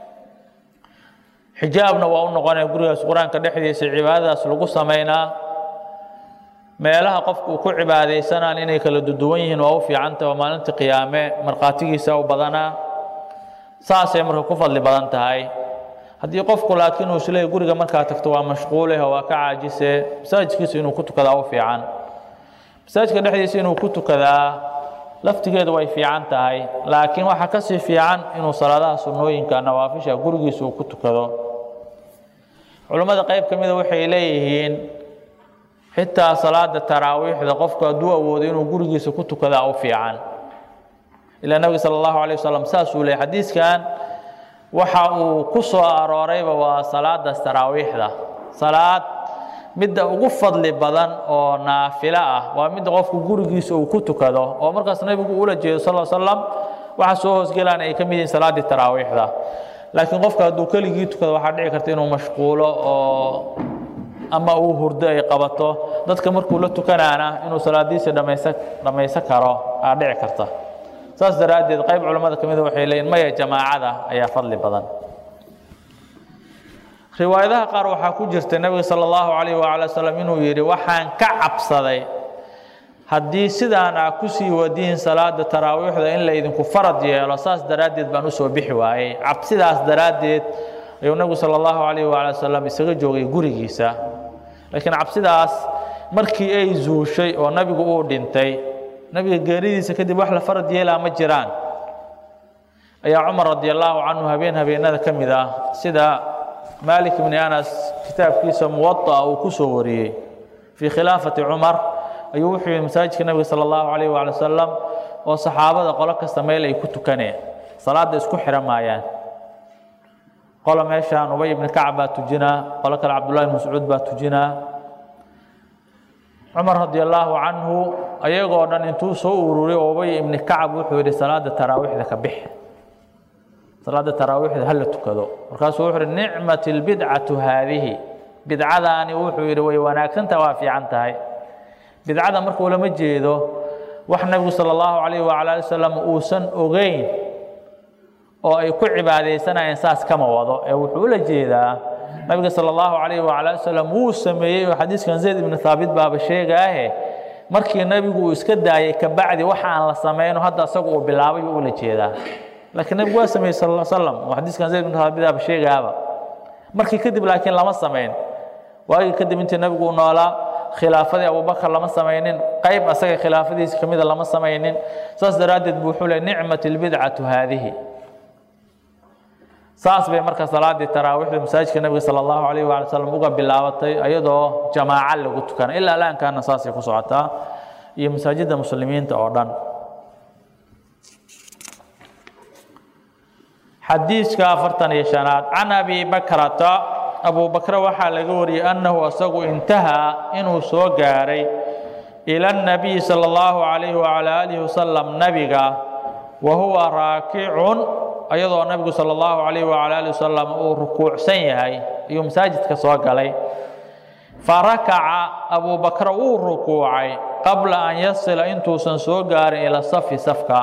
xijaabna waa u noqonee gurigaas qur-aanka dhexdiisa cibaadadaas lagu samaynaa meelaha qofku uu ku cibaadaysanaan inay kala duwan yihiin waa u fiicanta oo maalinta qiyaame markhaatigiisa u badanaa saasay marka ku fadli badan tahay haddii qofku laakiin uu isleeyahay guriga markaa tagto waa mashquuleh oo waa ka caajise masaajidkiisa inuu ku tukadaa u fiican masaajidka dhexdiisa inuu ku tukadaa laftigeedu way fiican tahay laakiin waxaa ka sii fiican inuu salaadaha sunnooyinka nawaafisha gurigiisa uu ku tukado culummada qayb ka mida waxay leeyihiin xitaa salaada taraawiixda qofku hadduu awoodo inuu gurigiisa ku tukadaa u fiican ilaa nabiga sala allahu calayh wasalam saasuu leeyay xadiiskan waxa uu ku soo aroorayba waa salaadaas taraawiixda salaad midda ugu fadli badan oo naafila ah waa midda qofku gurigiisa uu ku tukado oo markaas nabigu ula jeedo sallallahu alayhi wasallam waxa soo hoosgelaan ay kamid yihiin salaadii taraawiixda laakiin qofka hadduu keligii tukado waxaa dhici karta inuu mashquulo oo ama uu hurdo ay qabato dadka markuu la tukanaana inuu salaadiisa dhamaysan karo aa dhici karta saas daraadeed qayb culimada kamid waxay leeyihiin maya jamaacada ayaa fadli badan riwaayadaha qaar waxaa ku jirta nabiga sallallahu alayhi wa sallam inuu yiri waxaan ka cabsaday haddii sidaan aa ku sii wadiin salaada taraawiixda in la idinku farad yeelo saas daraadeed baan u soo bixi waayay cabsidaas daraadeed ayuu nabigu sallallahu alayhi wa sallam isaga joogay gurigiisa laakiin cabsidaas markii ay zuushay oo nabigu uu dhintay nabiga geeridiisa kadib wax la farad yeelaa ma jiraan ayaa Umar radiyallahu anhu habeenada kamid ah sida مالك بن أنس كتاب كيس موطأ وكسو وريه في خلافة عمر أيوحي مساجد النبي صلى الله عليه وسلم وصحابة قالك استميل يكتو كني صلاة اسكو حرمايان قال ماشان أبي بن كعب تجنا قالك عبد الله بن مسعود تجنا عمر رضي الله عنه أيقو أن انتو سوروري أبي بن كعب وحوري صلاة التراويح ذاك بح صلاة التراويح هل تكذو مركز وحر نعمة البدعة هذه بدعة أني وحر ويوناكن توافي عنتها بدعة مركو لما جيدو وحنا صلى الله عليه وعلى وسلم أوسن أغين أو أي كل عبادة سنة إنساس كما وضع وحول جيدا النبي صلى الله عليه وعلى وسلم وسمي وحديث كان زيد بن ثابت باب الشيء جاه مركي النبي يسكت كبعد وحى على السماين وهذا سقوا بالعبي ولا جيدا لكن النبي سمي صلى الله عليه وسلم وحديث كان زيد بن ثابت باب الشيء جاه مركي كذب لكن لما سمين واجي كذب انت النبي نولا خلافة أبو بكر لما سمينين قيب أسقى خلافة كمية لما سمينين ساس درادة بوحول نعمة البدعة هذه ساس بمركز صلاة التراويح بمساجد النبي صلى الله عليه وسلم وقبل بلاوتي أيضا جماعة اللي قلت كان إلا الآن كان ساس يخصعتها هي مساجد المسلمين تأردن حديث كافرتن يشانات عن أبي بكرة أبو بكر وحال قوري أنه أسق انتهى إنه سوغاري إلى النبي صلى الله عليه وعلى آله وسلم نبيغا وهو راكع أيضا النبي صلى الله عليه وعلى آله وسلم ركوع سيهي يوم ساجد كسوغالي فركع أبو بكر ركوعي قبل أن يصل إنتو سنسوغاري إلى الصف صفكا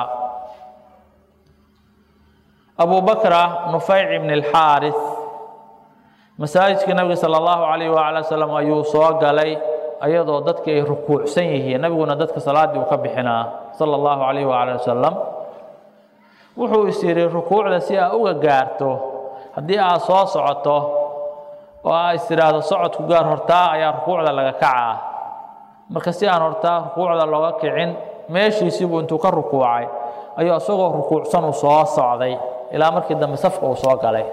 أبو بكر نفيع بن الحارث مساجد النبي صلى الله عليه وعلى وسلم أيو سوغالي أيضا ددك ركوع سيهي نبينا ددك صلاة وكبحنا صلى الله عليه وعلى وسلم wuxuu isiri rukuucda si aa uga gaarto hadii aa soo socoto oo aa istiraado socodku gaar hortaa ayaa rukuucda laga kacaa marka si aan hortaa rukuucda looga kicin meeshiisii buu intuu ka rukuucay ayuu asagoo rukuucsan u soo socday ilaa markii dambe safka uu soo galay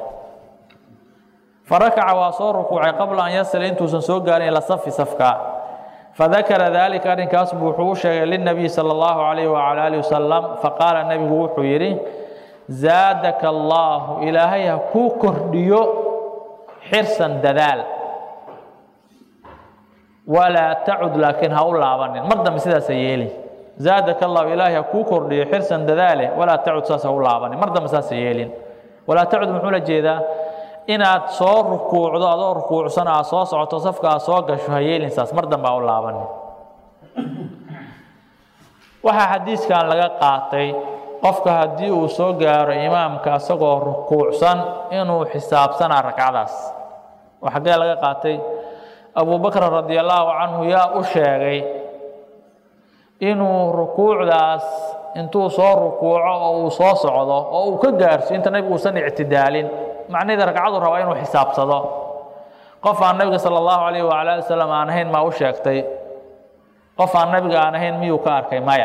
فركع وصار ركوعي قبل أن يصل إنتو سنسوغاري إلى صفكا فذكر ذلك أن كاسب وحوش للنبي صلى الله عليه وعلى آله وسلم فقال النبي وحويري زادك الله إلهي كوكر ديو حرصا دلال ولا تعد لكن هؤلاء لابن مرضى مسيدا سيالي زادك الله إلهي كوكر ديو حرصا دلال ولا تعد ساس هؤلاء لابن مرضى مسيدا سيالي ولا تعد محولة جيدا inaad soo rukuucdo adoo rukuucsan aa soo socoto safka soo gasho hayeelinsaas mar dambe u laaban waxa xadiiskan laga qaatay qofka hadii uu soo gaaro imaamka asagoo rukuucsan inuu xisaabsana ragcadaas waxa laga qaatay Abu Bakr radiyallahu anhu yaa u sheegay inuu rukuucdaas intuu soo rukuuco oo uu soo socdo oo uu ka gaarsiin inta nabigu san i'tidaalin معنى ذا ركعته روا إنه حساب صدا قف عن النبي صلى الله عليه وعلى آله وسلم عنهن ما وشكتي قف عن النبي عنهن ميو كار كي مايا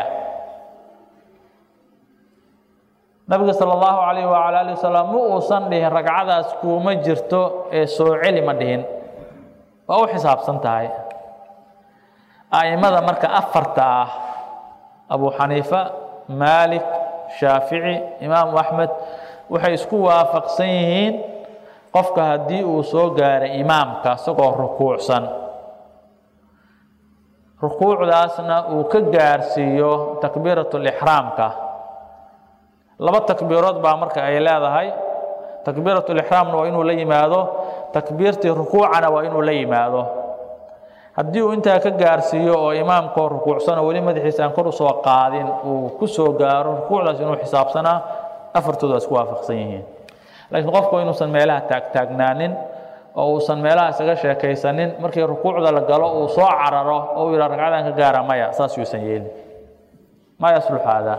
النبي صلى الله عليه وعلى آله وسلم مو صنده ركعته سكو مجرته سوعلي مدهن أو حساب صنتاي أي ماذا مركا أفرتا أبو حنيفة مالك شافعي إمام أحمد waxay isku waafaqsan yihiin qofka hadii uu soo gaaray imaamka isagoo rukuucsan rukuucdaasna uu ka gaarsiiyo takbiiratul ihraamka laba takbiirood baa marka ay leedahay takbiiratul ihraamna waa inuu la yimaado takbiirtii rukuucana waa inuu la yimaado haddii uu intaa ka gaarsiiyo oo imaamka rukuucsan wali madaxiisa aan kor u soo qaadin uu ku soo gaaro rukuucdaas inuu xisaabsanaa afartooda isku waafaqsan yihiin laakiin qofku inuusan meelaha taagnaanin oo uusan meelaha isaga sheekaysanin markii rukuucda la galo uu soo cararo oo uu yiraahdo ragcadan ka gaara maya saas yuusan yeelin ma yasluh hada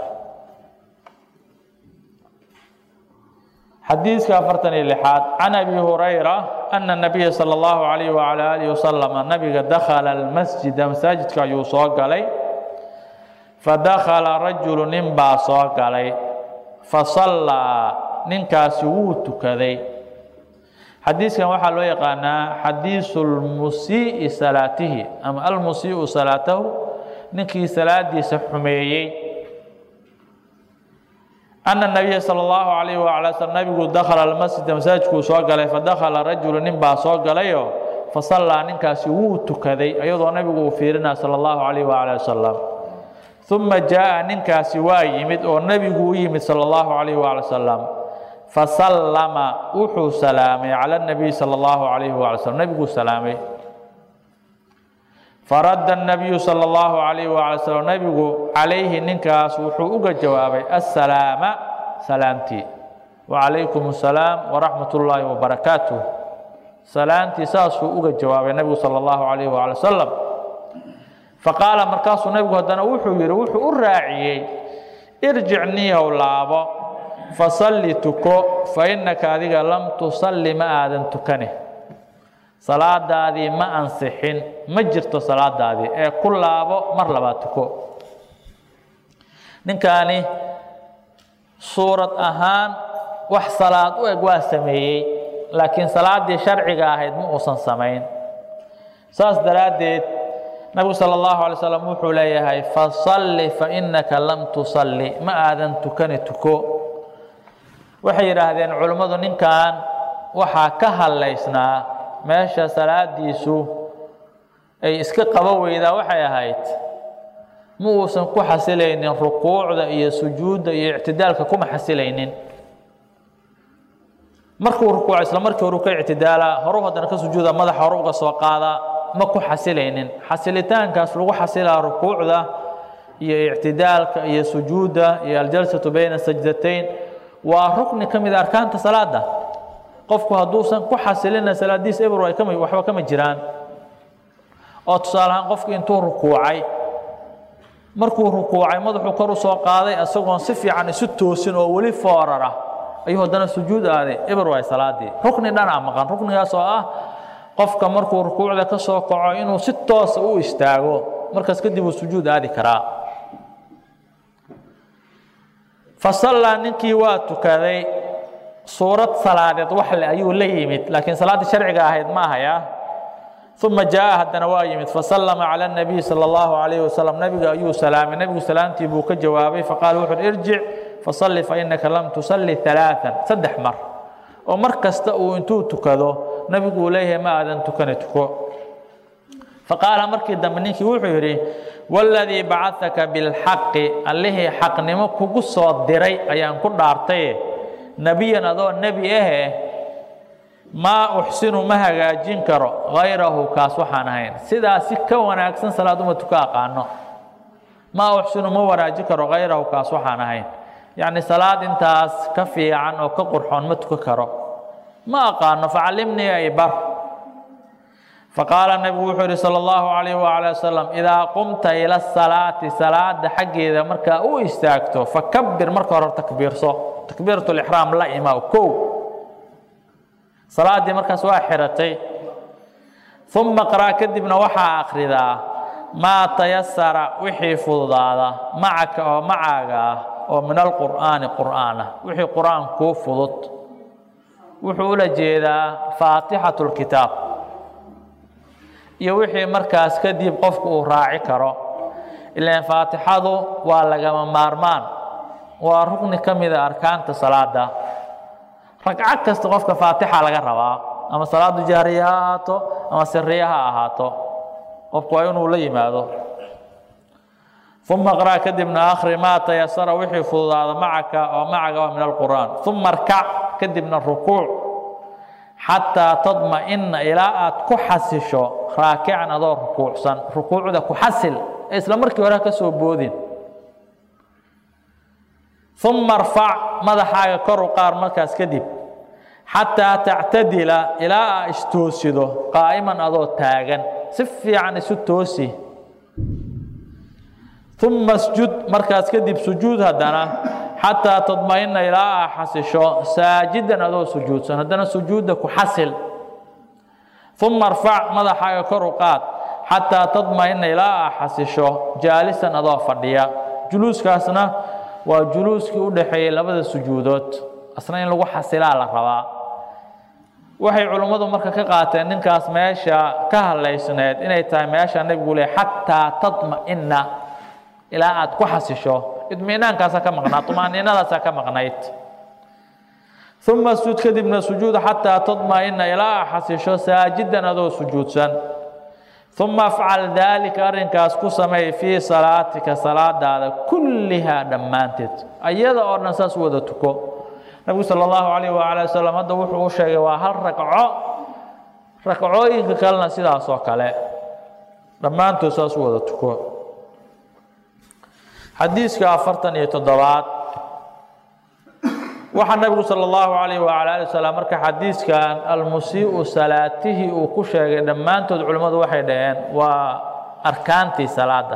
حديث كافرتني لحاد عن أبي هريرة أن النبي صلى الله عليه وعلى آله وسلم النبي دخل المسجد مساجد كيوصاق علي فدخل رجل ننبا صاق علي فصلى ننكاسيوت كذي حديث كان وحا لو يقانا حديث المسيء صلاته أم المسيء صلاته نكي صلاة سحميي أن النبي صلى الله عليه وعلى وسلم نبي دخل المسجد مساجد سوق عليه فدخل رجل نبا سوق عليه فصلى ننكاسي وتكذي أيضا نبي فيرنا صلى الله عليه وعلى وسلم ثم جاء ننكاسي وايمد والنبي يمد صلى الله عليه وعلى وسلم فسلم وحو سلامي على النبي صلى الله عليه وعلى وسلم نبي سلامي فرد النبي صلى الله عليه وعلى وسلم نبي عليه ننكاس وحو جوابي السلام سلامتي وعليكم السلام ورحمة الله وبركاته سلامتي ساسو جوابي النبي صلى الله عليه وعلى وسلم فقال مركاس النبي هدنا وحو يروحو الراعي ارجعني ولابا فصلي تكو فإنك هذه لم تصلي ما آذن تكنه salaadaadii ma ansixin ma jirto salaadaadii ee ku laabo mar labaad tuko ninkaani suurad ahaan wax salaad u eg waa sameeyey laakiin salaadii sharciga ahayd ma uusan samayn saas daraadeed nabigu sala allahu alay wasalam wuxuu leeyahay fasalli fa innaka lam tusalli ma aadan tukani tuko waxay yidhaahdeen culummadu ninkan waxaa ka hadlaysnaa meesha salaadiisu ay iska qaba weydaa waxay ahayd ma uusan ku xasilaynin rukuucda iyo sujuudda iyo ictidaalka kuma xasilaynin markuu rukuuc isla markii hore ka ictidaala horu haddana ka sujuuda madaxa hore uga soo qaada ma ku xasilaynin xasilitaankaas lagu xasilaa rukuucda iyo ictidaalka iyo sujuudda iyo aljalsatu bayna sajdatayn waa rukni ka mid arkaanta salaada qofku hadduusan ku xasilina salaadiis eber way waxba kama jiraan oo tusaale ahaan qofku intuu rukuucay markuu rukuucay madaxu kor u soo qaaday asagoon si fiican isu toosin oo weli foorara ayuu haddana sujuud aaday eber way salaadii rukni dhan ah maqan ruknigaas oo ah qofka markuu rukuucda ka soo kaco inuu si toos u istaago markaas kadib uu sujuud aadi karaa fasalla ninkii waa tukaday suurad salaadeed wax le ayuu la yimid laakiin salaadii sharciga ahayd ma ahaya ثم جاء هدنا وايمد فسلم على النبي صلى الله عليه وسلم نبي أيو سلام نبي سلامتي بوك جوابي فقال وحد ارجع فصلي فإنك لم تصلي ثلاثا سدح مر ومركز تأو انتو تكذو نبي قوليه ما أذن تكنتكو فقال مركز دمنيك وحيري والذي بعثك بالحق اللي حق نمك قصة الدري أيان كل عرطيه نبينا ذو النبي ما أحسن ما هجاجين كرو غيره كاسوحانهين سيدا سكة وناكسن صلاة ما تكاقانو ما أحسن ما وراجي كرو غيره كاسوحانهين يعني صلاة انتاس كفي عنه كقرحون ما تككرو ما أقانو فعلمني أي بر فقال النبي صلى الله عليه وعلى وسلم إذا قمت إلى الصلاة صلاة حقي إذا مركا أو استاكتو فكبر مركا تكبير صو تكبيرة الإحرام لا إماو كو صلاة دي مركز واحرتي ثم قرأ كدبنا وحا أخرذا ما تيسر وحي فضادا معك أو معك ومن القرآن قرآن وحي قرآن كوفضت وحول جيدا فاتحة الكتاب يوحي مركز كدب قفك راعي كرو إلا فاتحة والغم مارمان وركن كم إذا أركان صلاة ركعت كاستقفك فاتحة لغا ربا أما صلاة جارية أما سرية قفك وينو لي ماذا ثم اقرأ كدبنا آخر ما تيسر وحي فضاد معك ومعك من القرآن ثم اركع كدبنا الركوع حتى تطمئن إلى كحسشو راكعا أدور ركوع ركوع ذا كحسل إسلام مركي وراك سوبودين ثم ارفع ماذا حاجة كرو قار مركز كدب حتى تعتدل إلى استوسده قائما أدور تاغن سفي عن ستوسي ثم اسجد مركز كدب سجود هدنا حتى تطمئن إلى حسشو ساجدا أدو سجود هدنا سجودك حسل ثم ارفع ماذا حاجة كرقات حتى تطمئن إلى حسشو جالسا أدو فرديا جلوس كاسنا وجلوس كودحي لبدا سجودات أصلا لو حسل على الرواء وحي علماء مركز كقاتين ننكاس ماشا كهالليسنات إنه تاي ماشا نقول حتى تطمئن إلى أن كحسشو إدمينان كاسا كمغنا طمأنينة لاسا كمغنيت ثم اسجد كدبنا سجود حتى تطمئن إلى حسشو ساجدا أدو سجود سن ثم افعل ذلك أرنكاس كسمي في صلاتك صلاة كلها دمانتت أيضا أرنساس ودتكو النبي صلى الله عليه وعلى وسلم هذا وحو شيء وهل ركعوين كلنا سيدا سوكاله دمانتو ساس ودتكو حديث كافرتن يتضبط وحن النبي صلى الله عليه وعلى آله وسلم مركا حديث كان المسيء صلاته وكشة دمان تد علماء وحيدين وأركانتي صلاته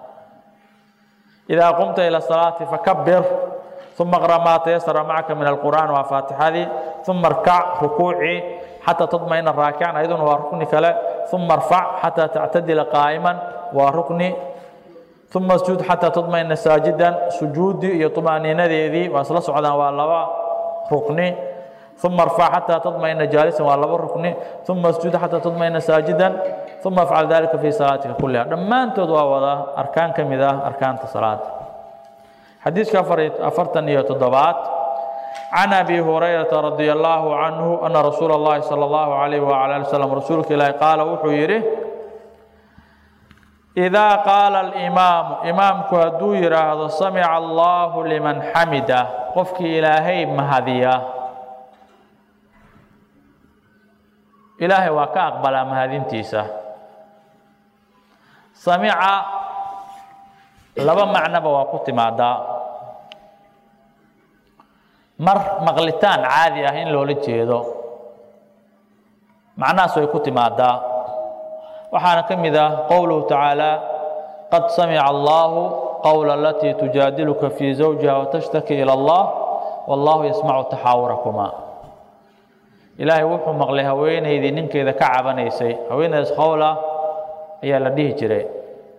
إذا قمت إلى الصلاة فكبر ثم اقرأ ما تيسر معك من القرآن وفاتحة ثم اركع ركوعي حتى تطمئن الراكعا أيضا وركن كلا ثم ارفع حتى تعتدل قائما وركن ثم اسجد حتى تطمئن ساجدا سجودي يطمئنين ذي واصل صعدا والله ركني ثم ارفع حتى تطمئن جالسا والله ركني ثم اسجد حتى تطمئن ساجدا ثم افعل ذلك في صلاتك كلها لما انت وضع اركان كمذا اركان الصلاه حديث افرتني يتضبط عن ابي هريره رضي الله عنه ان رسول الله صلى الله عليه وعلى اله وسلم رسولك الله قال وحيره إذا قال الإمام إمامك هدو هذا سمع الله لمن حمده قفك إلهي مهدية إلهي وكا أقبل مهدين تيسا سمع لبا معنى بواقوت معدا مغلتان عادي أهين لولي جيدو معناه سويكوت معدا وحانا كمذا قوله تعالى قد سمع الله قول التي تجادلك في زوجها وتشتكي إلى الله والله يسمع تحاوركما إلهي وحو مغلي هوين هذي ننك إذا كعب نيسي هوين يسخولة هي لديه جري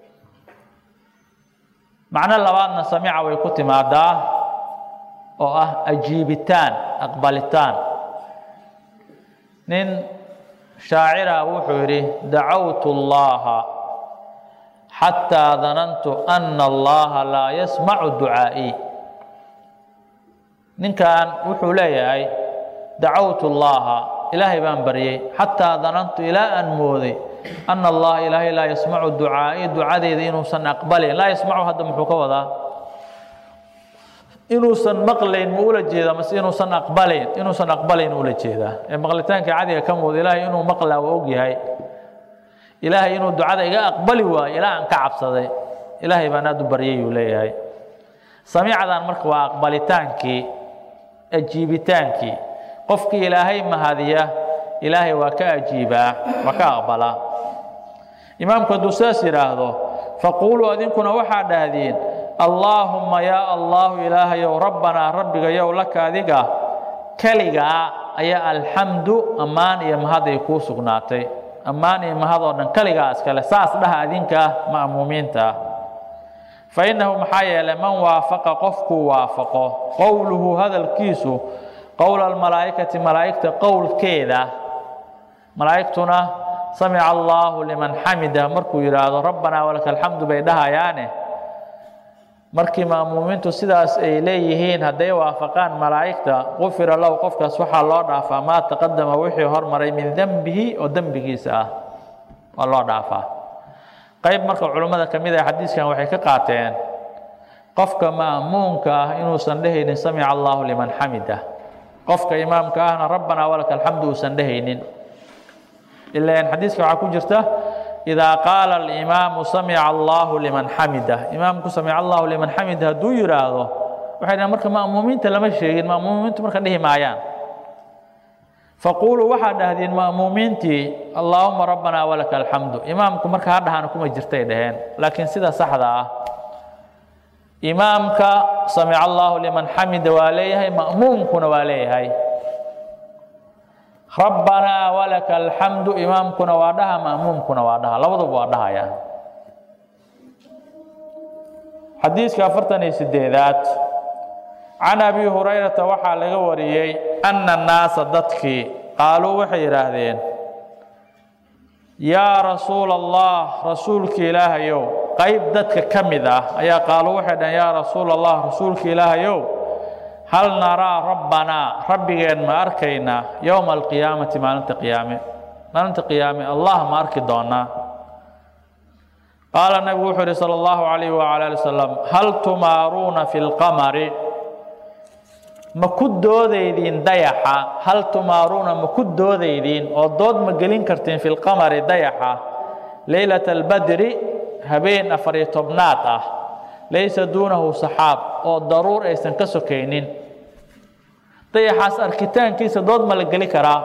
معنى اللوان سمع ويكوت معدا أجيبتان أقبلتان نين شاعر وحوري دعوت الله حتى ظننت أن الله لا يسمع دعائي نين كان وحولي دعوت الله إلهي بانبري حتى ظننت إلى أن موذي أن الله إلهي لا يسمع دعائي دعائي ذي سن أقبلي لا يسمع هذا محوكوذا inuusan maqlayn ma ula jeeda mas inuusan aqbalayn ula jeeda maqlitaanka caadiga ka muuqda ilaahay inuu maqlaa oo og yahay ilaahay inuu ducada iga aqbali waayo ilaa aan ka cabsaday ilaahay baan aad u baryay uu leeyahay samiicadan marka waa aqbalitaankii ajiibitaankii qofkii ilaahay mahadiya ilaahay waa ka ajiibaa waa ka aqbalaa imaamku hadduu saas yidhaahdo faquuluu adinkuna waxaa dhahdeen اللهم يا الله إلهي ربنا ربك يا لك ذيك كليغا يا الحمد أمان يا مهذا يكون سقناتي أمان يا مهذا أن كليغا أسكال ساس لها ذيك مأمومين تا فإنه محيا لمن وافق قفك وافقه قوله هذا الكيس قول الملائكة ملائكة قول كذا ملائكتنا سمع الله لمن حمده مركو يراد ربنا ولك الحمد بيدها يعني markii maamuumintu sidaas ay leeyihiin haday waafaqaan malaa'ikta qufira lahu qofkaas waxa loo dhaafaa ma taqaddama wixii hormaray min dambihi oo dambigiisa ah waa loo dhaafaa qayb marka culimada kamid ah xadiiskan waxay ka qaateen qofka ma'muumka ah inuusan dhehaynin samica Allahu liman xamida qofka imaamka ahna rabbana walakal hamdu uusan dhehaynin ilaa xadiiska waxa ku jirta idaa qaala al-imaamu samica Allahu liman xamida imaamku samica Allahu liman xamida hadduu yiraahdo waxay dhahaan marka ma'muumiinta lama sheegin ma'muumiintu marka dhihi maayaan faqulu waxa dhahdeen ma'muumiintii Allahumma rabbana walakal hamdu imaamku marka hadhaana kuma jirtay dhaheen laakiin sida saxda ah imaamka samica Allahu liman xamida waa leeyahay ma'muumkuna waa leeyahay rabbana walakal hamdu imaamkuna waa dhaha ma'muumkuna waa dhaha labaduba waa dhahayaan xadiiska 48aad can abi hurayrata waxaa laga wariyey anna naasa dadkii qaaluu waxay yidhaahdeen yaa rasuul allah rasuulka ilaahayow qayb dadka ka mid ah ayaa qaaluu waxay dhaheen yaa rasuul allah rasuulka ilaahayow hal naraa rabbanaa rabbigeen ma arkaynaa yowma alqiyaamati maalinta qiyaame allah ma arki doonaa qaala nabigu wuxuu yidhi sala allahu calayhi wacala ali wasalam hal tumaaruuna fi lqamari ma ku doodaydiin dayaxa hal tumaaruuna ma ku doodaydiin oo dood ma gelin kartiin fi lqamari dayaxa leylata albadri habeen 14aad ah laysa duunahu saxaab oo daruur aysan ka sokaynin dayaxaas arkitaankiisa dood ma la geli karaa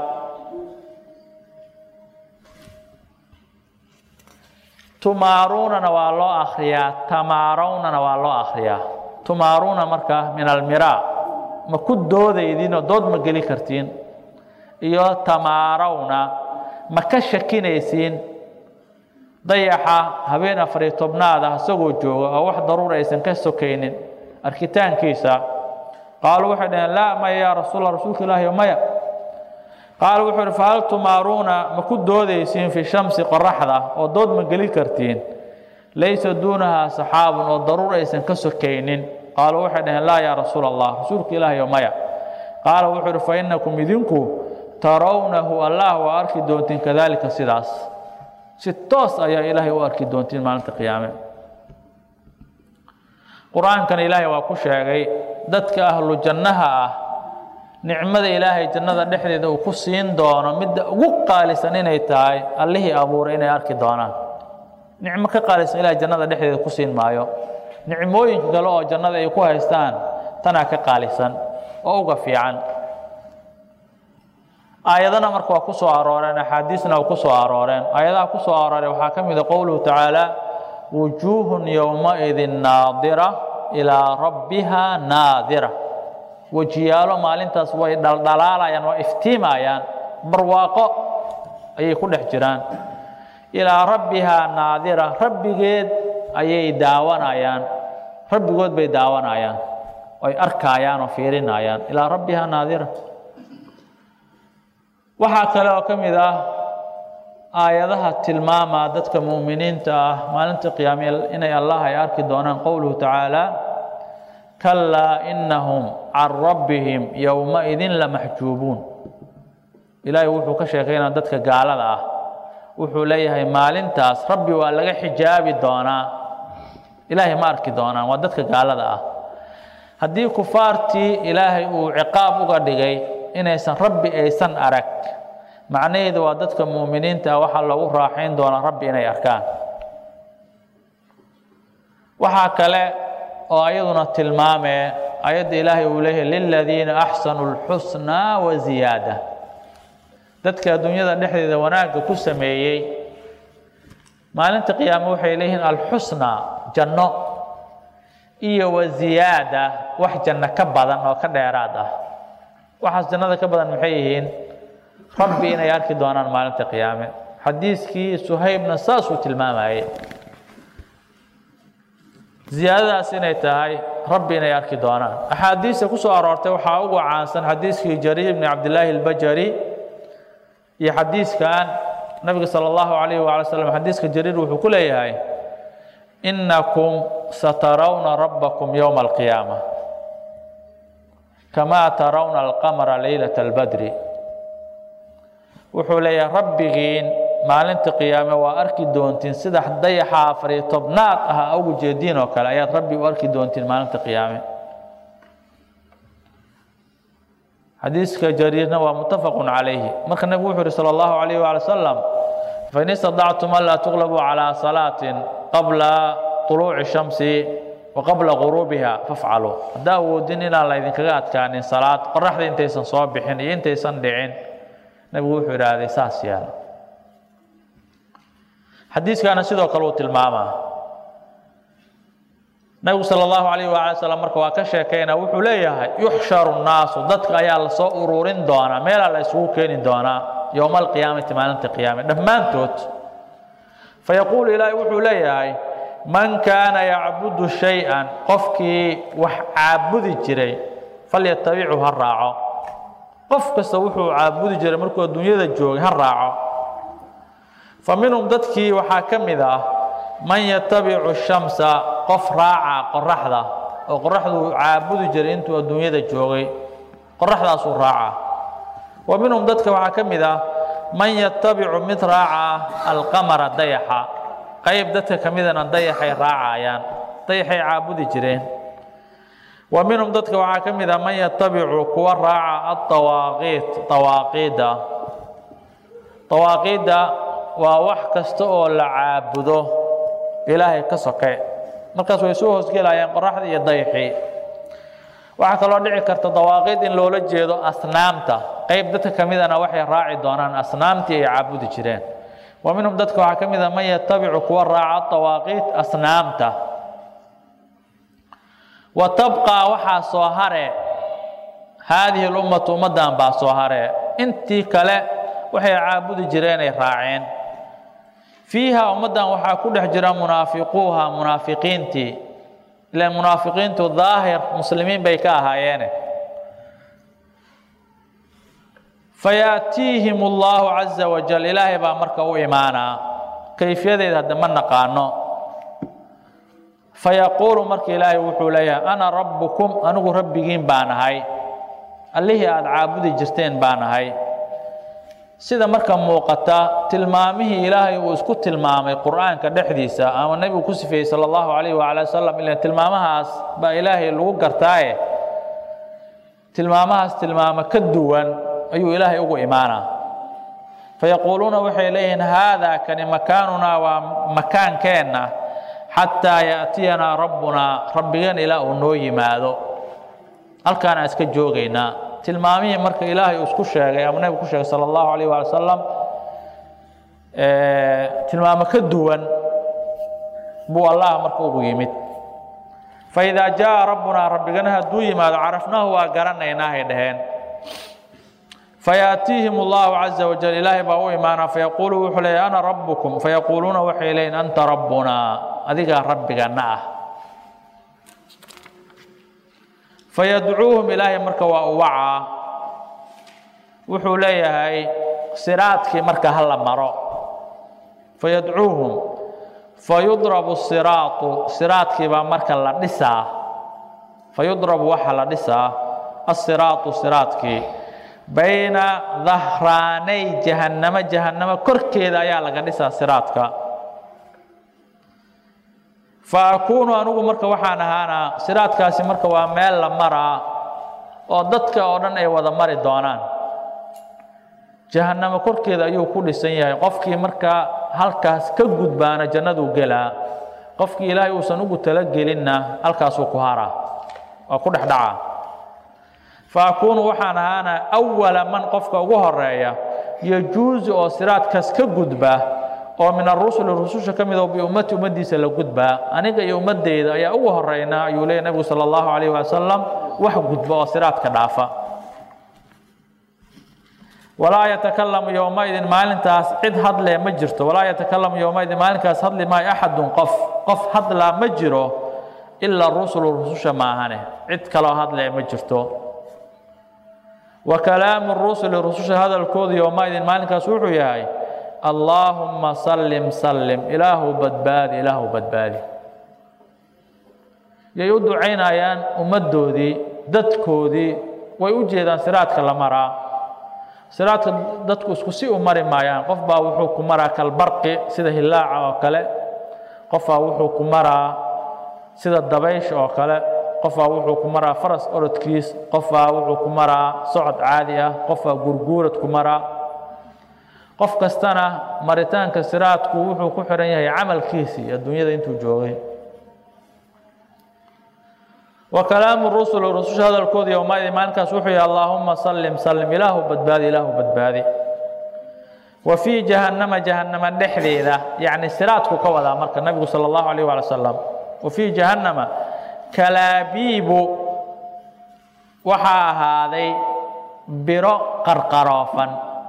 tumaaruunana waa loo akhriyaa tamaaruunana waa loo akhriyaa tumaaruuna marka min almiraa ma ku doodaydiin oo dood ma geli kartiin iyo tamaarawna ma ka shakinaysiin dayaxa habeen 14aad ah isagoo jooga oo wax daruur aysan ka sokaynin arkitaankiisa qaaluu waxay dhaheen laa maya yaa rasuulallah rasuulka ilaahi maya qaaluu wuxuu yidhi fahal tumaaruuna ma ku doodaysiin fi shamsi qoraxda oo dood ma geli kartiin laysa duunahaa saxaabun oo daruur aysan ka sokaynin qaaluu waxay dhaheen laa yaa rasuulallah rasuulka ilaahi maya qaala wuxuu yidhi fa innakum idinku tarawnahu allah waa arki doontiin kadaalika sidaas si toos ayaa ilaahay u arki doontiin maalinta qiyaame qur-aankan ilaahay waa ku sheegay dadka ahlu jannaha ah nicmada ilaahay jannada dhexdeeda uu ku siin doono midda ugu qaalisan inay tahay allihii abuuray inay arki doonaan nicmo ka qaalisan ilaahay jannada dhexdeeda ku siin maayo nicmooyinka kale oo jannada ay ku haystaan tanaa ka qaalisan oo uga fiican aayadana marka waa ku soo arooreen axaadiisna waa ku soo arooreen aayadaha ku soo arooray waxaa ka mid ah qowluhu tacaala wujuuhun yowmaidin naadira ilaa rabbiha naadira wejiyaalo maalintaas way dhaldhalaalayaan waa iftiimayaan barwaaqo ayay ku dhex jiraan ilaa rabbiha naadira rabbigeed ayay daawanayaan rabbigood bay daawanayaan ay arkayaan oo fiirinayaan ilaa rabbiha naadira waxaa kale oo ka mid ah aayadaha tilmaama dadka mu'miniinta ah maalinta qiyaame inay allah ay arki doonaan qowluhu tacaala kallaa innahum can rabbihim yowmaidin lamaxjuubuun ilaahay wuxuu ka sheekaynaa dadka gaalada ah wuxuu leeyahay maalintaas rabbi waa laga xijaabi doonaa ilaahay ma arki doonaan waa dadka gaalada ah haddii kufaartii ilaahay uu ciqaab uga dhigay inaysan rabbi aysan arag macnaheedu waa dadka mu'miniinta ah waxaa loogu raaxayn doonaa rabbi inay arkaan waxaa kale oo ayaduna tilmaamee ayadda ilaahay uu leeyahay liladiina axsanuu lxusnaa wa ziyaada dadka adduunyada dhexdeeda wanaagga ku sameeyey maalinta qiyaame waxay leeyihiin alxusnaa janno iyo wa ziyaada wax janno ka badan oo ka dheeraad ah waxaas jannada ka badan maxay yihiin rabbi inay arki doonaan maalinta qiyaame xadiiskii suhaybna saasuu tilmaamayay ziyaadadaas inay tahay rabbi inay arki doonaan axaadiista ku soo aroortay waxaa ugu caansan xadiiskii jariir ibni cabdillaahi albajari iyo xadiiskan nabiga sala allahu calayhi waala sallam xadiiska jariir wuxuu ku leeyahay innakum satarawna rabbakum yowma alqiyaama kamaa tarawna alqamara leylata albadri wuxuu leeyahay rabbigiin maalinta qiyaame waa arki doontiin sida dayaxa afariyo tobnaad ah ugu jeediin oo kale ayaad rabbi u arki doontiin maalinta qiyaame xadiiska jariirna waa muttafaqun calayhi marka nabigu wuxuu yidhi sala allahu calayhi waala wasalam fain istadactum an laa tuqlabuu calaa salaatin qabla طuluuci shamsi wa qabla guruubiha fafcaluu haddaa awoodin inaan la idinkaga adkaanin salaad qoraxda intaysan soo bixin iyo intaysan dhicin nabigu wuxuu idhaahday saas yaala xadiiskaana sidoo kale uu tilmaamaa nabigu sala allahu calayhi waala salam marka waa ka sheekaynaa wuxuu leeyahay yuxsharu nnaasu dadka ayaa lasoo ururin doonaa meelaa la isugu keeni doonaa yowma alqiyaamati maalinta qiyaame dhammaantood fayaquulu ilaahay wuxuu leeyahay man kaana yacbudu shay-an qofkii wax caabudi jiray falyatabichu ha raaco qof kasta wuxuu caabudi jiray markuu adduunyada joogay ha raaco fa minhum dadkii waxaa ka mid ah man yatabicu shamsa qof raaca qoraxda oo qoraxduu caabudi jiray intuu adduunyada joogay qoraxdaasuu raaca wa minhum dadka waxaa ka mid ah man yatabicu mid raaca alqamara dayaxa qayb dadka ka midana dayaxay raacayaan dayaxay caabudi jireen wa minhum dadka waxaa ka mid ah man yatabicu kuwa raaca adawaaqiida dawaaqiidda waa wax kasta oo la caabudo ilaahay ka soke markaas way soo hoosgelayaan qoraxda iyo dayaxii waxaa kaloo dhici karta dawaaqiid in loola jeedo asnaamta qayb dadka ka midana waxay raaci doonaan asnaamtii ay caabudi jireen wa minhum dadka waxaa ka mid ah man yatabicu kuwa raaca dawaaqiid asnaamta wa tabqaa waxaa soo hare haadihi lummatu ummaddan baa soo hare intii kale waxay caabudi jireenay raaceen fiiha ummaddan waxaa ku dhex jira munaafiquuha munaafiqiintii ilaan munaafiqiintu daahir muslimiin bay ka ahaayeene fayaatiihim allahu caza wajal ilaahay baa marka u imaanaa kayfiyadeed hadda ma naqaano fayaquulu marka ilaahay wuxuu leeyahay ana rabbukum anigu rabbigiin baan ahay allihii aada caabudi jirteen baan ahay sida marka muuqata tilmaamihii ilaahay uu isku tilmaamay qur'aanka dhexdiisa ama nabigu ku sifeeyey sala allahu calayhi waala wasalam ilaan tilmaamahaas baa ilaahay lagu gartaaye tilmaamahaas tilmaamo ka duwan ayuu ilaahay ugu imaanaa fayaquuluuna waxay leeyihiin haadaa kani makaanunaa waa makaankeenna xataa ya'tiyanaa rabbunaa rabbigeen ilaa uu noo yimaado halkaana iska joogaynaa tilmaamihii marka ilaahay uu isku sheegay ama nabigu ku sheegay sala allahu calayh waala wasalam tilmaamo ka duwan buu allah marka ugu yimid faidaa jaa rabbunaa rabbigana hadduu yimaado carafnaahu waa garanaynahay dhaheen fayaatiihim allahu caza wajal ilaahay baa u imaanaa fayaquulu wuxuu leeyahy ana rabbukum fayaquuluuna waxay leeyihin anta rabbunaa adigaa rabbigana ah fayadcuuhum ilaahay marka waa u wacaa wuxuu leeyahay siraadkii marka ha la maro fayadcuuhum fayudrabu siraatu siraadkii baa marka la dhisaa fayudrabu waxa la dhisaa asiraatu siraadkii bayna dahraanay jahannamo korkeeda ayaa laga dhisaa siraadka faakuunu anigu marka waxaan ahaanaa siraadkaasi marka waa meel la maraa oo dadka oo dhan ay wada mari doonaan jahannamo korkeeda ayuu ku dhisan yahay qofkii marka halkaas ka gudbaana jannaduu gelaa qofkii ilaahay uusan ugu talagelinna halkaasuu ku haraa waa ku dhex dhacaa faakuunu waxaan ahaanaa awala man qofka ugu horeeya yajuusu oo siraadkaas ka gudba oo min arusuli rususha ka mid oo biummati ummaddiisa la gudbaa aniga iyo ummadeyda ayaa ugu horeynaa ayuu leeyahy nabigu sala allahu calayhi wasalam wax gudba oo siraadka dhaafa walaa yatakalamu yowmaidin maalintaas cid hadlee ma jirto walaa yatakalamu yowmaidin maalinkaas hadli maayo axadun qof hadlaa ma jiro ilaa rusulu rususha maahane cid kaloo hadlee ma jirto wa kalaamu rusuli rususha hadalkooda yowmaidin maalinkaas wuxuu yahay allaahumma sallim sallim ilaahu badbaadi yay u ducaynayaan ummaddoodii dadkoodii way u jeedaan siraadka la maraa siraadka dadku isku si u mari maayaan qof baa wuxuu ku maraa kalbarqi sida hilaaca oo kale qof baa wuxuu ku maraa sida dabaysha oo kale qof baa wuxuu ku maraa faras orodkiis qof baa wuxuu ku maraa socod caadi ah qof baa gurguurad ku maraa qof kastana maritaanka siraadku wuxuu ku xiran yahay camalkiisii adduunyada intuu joogay وكلام الرسل هذا الكود يومئذ مالك سوحي اللهم سلم سلم إله بدبادي وفي جهنم الدحذيذة يعني سراتك كوذا مرك النبي صلى الله عليه وسلم وفي جهنم كلابيب وحا هذي برق قرقرافا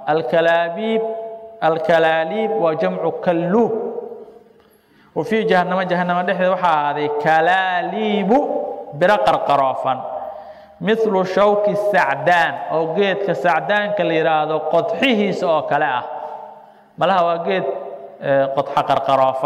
الكلاليب وجمع كلوب وفي جهنم الدحذيذة وحا هذي كلاليب برقر قرافا مثل شوك السعدان أو جيد كسعدان كاليرادو قطحه سو كلاه ملها وجيد قطح قرقرافا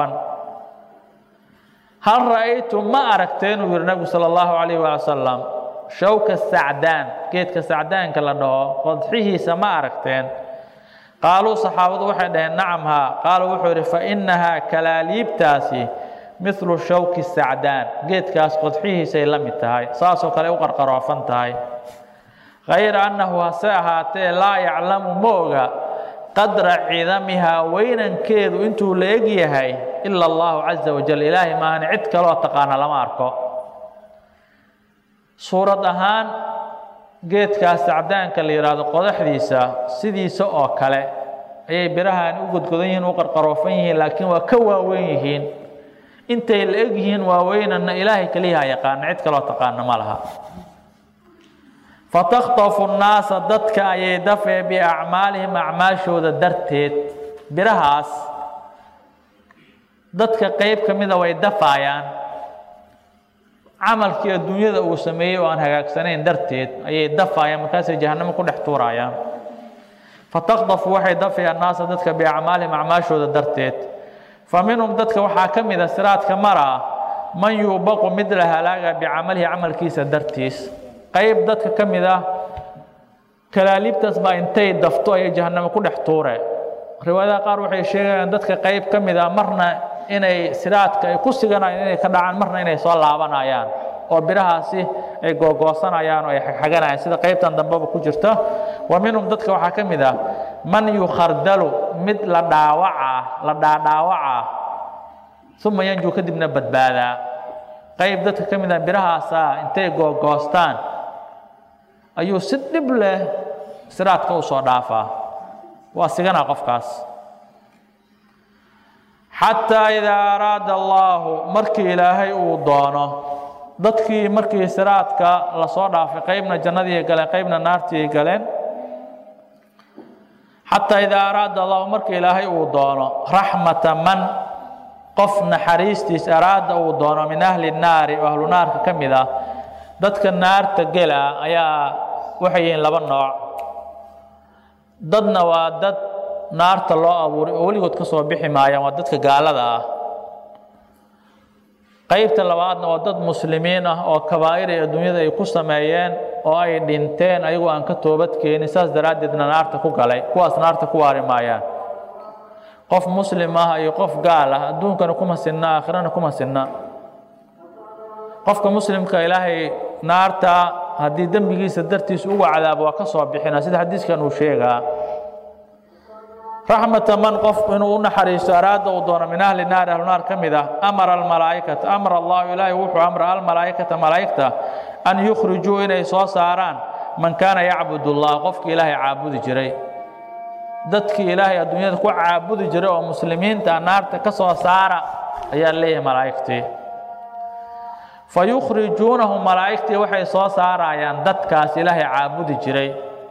هل رأيتم ما أركتين والنبي صلى الله عليه وسلم شوك السعدان جيد كسعدان كاليرادو قطحه سما أركتين قالوا صحابة وحده نعمها قالوا وحده فإنها كلاليب تاسي مثل شوك السعدان جيت كاس قدحيه سيلم التهاي ساسو كلا وقرقرافن تهاي غير أنه هساهات لا يعلم موغا قدر عظمها وين كيد انتو ليجي هاي إلا الله عز وجل إلهي ما نعدك لو تقانا لما أركو صورة أهان جيت كاس سعدان كاليراد قدحيسا سيديسا أو كلا أي برهان وقد قدين وقرقرافين لكن وكوا وينهين intay la egyihiin waaweynana ilaahay kaliya yaqaan cid kale oo taqaan ma laha fatakhtafu an-nas dadka ay dafay bi a'maalihim a'maashooda darteed birahaas dadka qayb kamida way dafayaan amalkii adduunyada uu sameeyay oo aan hagaagsanayn darteed ayay dafayaan markaas jahannamo ku dhex tuurayaan fatakhtafu waxay dafay an-nas dadka bi a'maalihim a'maashooda darteed فمنهم ذاتك وحاكم إذا سرات كمرة من يوبق مثل هلاقة بعمله عمل كيس درتيس قيب ذاتك كم إذا كلاليب تسبع انتي دفتو أي جهنم كل احتورة رواية قال وحي الشيء ذاتك قيب كم إذا مرنا إني سرات كوسيغنا إني كدعان مرنا إني صلى الله عيان أو برها سي أي غوغوسان عيان أو حاجنا سيدا قيب تندبب كجرته ومنهم ذاتك وحاكم إذا من يخردل مثل داوعة ثم ينجو كدبنا بدبادا قيب ذاتك كم إذا برها سا انتي غوغوستان أيو سدب له سرات كوصو دافا واسيغنا قفكاس حتى إذا أراد الله مركي إلهي ودانه dadkii markii siraadka la soo dhaafay qaybna jannadii galeen qaybna naartii galeen hatta idha arada Allah markii ilaahay uu doono rahmatan man qof naxariistiis arada uu doono min ahli naari wa ahlu naarka kamida dadka naarta gala ayaa waxay yihiin laba nooc dadna waa dad naarta loo abuuray oo waligood ka soo bixi maayaan waa dadka gaalada ah qaybta labaadna waa dad muslimiin ah oo kabaa'ir ee adduunyada ay ku sameeyeen oo ay dhinteen ayagoo aan ka toobad keenin saas daraadeedna naarta ku galay kuwaas naarta ku waari maayaan qof muslim ah iyo qof gaal ah adduunkana kuma sinna aakhirana kuma sinna qofka muslimka ilaahay naarta haddii dembigiisa dartiis ugu cadaabo waa ka soo bixina sida xadiiskan uu sheegaa رحمة من قف إنه نحريس أراد ودون من أهل النار أهل النار كمذا أمر الملائكة أمر الله إلهي وحو أمر الملائكة ملائكة أن يخرجوا إلى صاران من كان يعبد الله قفك إلهي عابد جري ذاتك إلهي الدنيا تكون عابد جري ومسلمين النار تكسوا سارا هي اللي ملائكتي فيخرجونهم ملائكتي وحي صارا يعني ذاتك إلهي عابد جري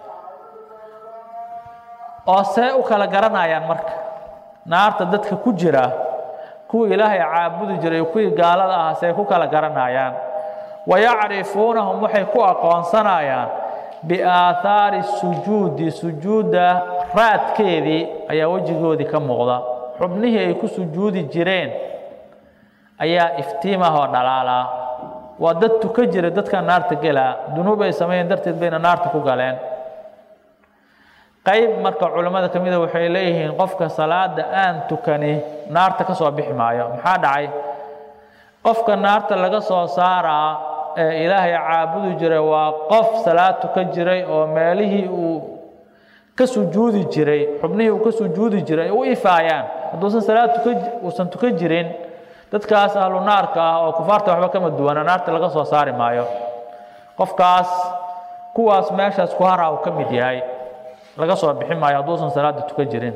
oo see u kala garanayaan marka naarta dadka ku jira kuwa ilaahay caabudi jiray kuwa gaalada ah see ku kala garanayaan ويعرفونهم waxay ku aqoonsanayaan biaathari sujuudi sujuuda raadkeedii ayaa wajigoodii ka muuqda xubnihii ay ku sujuudi jireen ayaa iftiimahoo dhalaala waa dad tuka jira dadka naarta gala dunuub ay sameeyeen darteed bayna naarta ku galeen qayb marka culimada kamida waxay leeyihiin qofka salaada aan tukani naarta ka soo bixi maayo. maxaa dhacay? qofka naarta laga soo saaraa ee ilaahay caabudi jiray waa qof salaad tukan jiray oo meelihii uu ka sujuudi jiray xubnihii uu ka sujuudi jiray u ifaayaan. hadduusan salaad uusan tukan jirin dadkaas ahlu naarka ah oo kufaarta waxba kama duwana naarta laga soo saari maayo. qofkaas kuwaas meeshaas ku haraa uu ka mid yahay laga soo bixi maayo hadduusan salaada tukan jirin.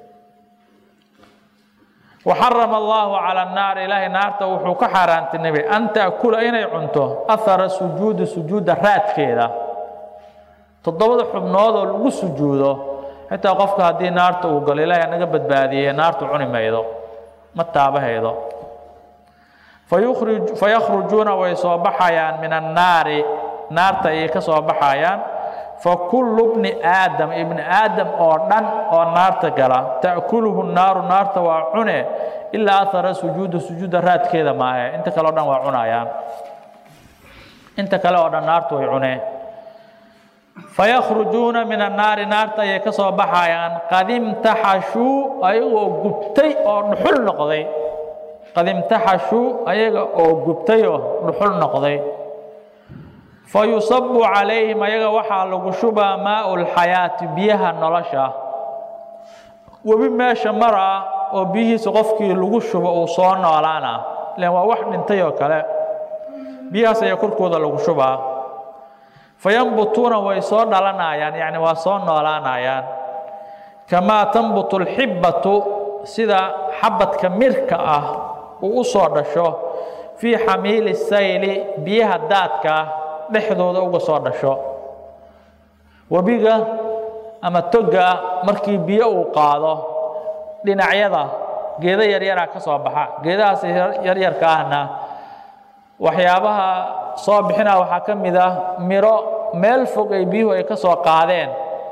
وحرم الله على النار إلهي نارته وحوك حرانت النبي أن تأكل أين يعنته أثر سجود رات كذا تضبط حبناض ولو سجوده حتى قفك هذه نارته وقال إلهي أنا قبت بهذه نارته عني ما يضو ما تابه يضو فيخرجون ويصبحيان من النار نارته يكصبحيان فكل ابن آدم أردن أو نار تجرى تأكله النار نار توعونه إلا أثر سجود رات كذا معه أنت كلا أردن وعنايان أنت كلا أردن نار توعونه فيخرجون من النار نار تيكسو بحيان قد امتحشوا أيغو قبتي أو نحل نقضي قد امتحشوا أيغو قبتي أو نحل نقضي فيصب عليهم أيغا وحا لغشبا ماء الحياة بيها النلشة وبما شمرا وبيه سقفكي لغشبا وصونا ولانا لأنه واحد انتيو كلا بيها سيكون كودا لغشبا فينبطون ويصون لنا يعني وصونا ولانا كما تنبط الحبة سيدا حبة كميركة وصور شو في حميل السيل بيها الداتك dhexdooda uga soo dhasho wabiga ama toga markii biyo uu qaado dhinacyada geeda yaryar ka soo baxa geedahaas yaryarka ahna waxyaabaha soo bixina waxa kamid ah miro meel fog ay biyo ay ka soo qaadeen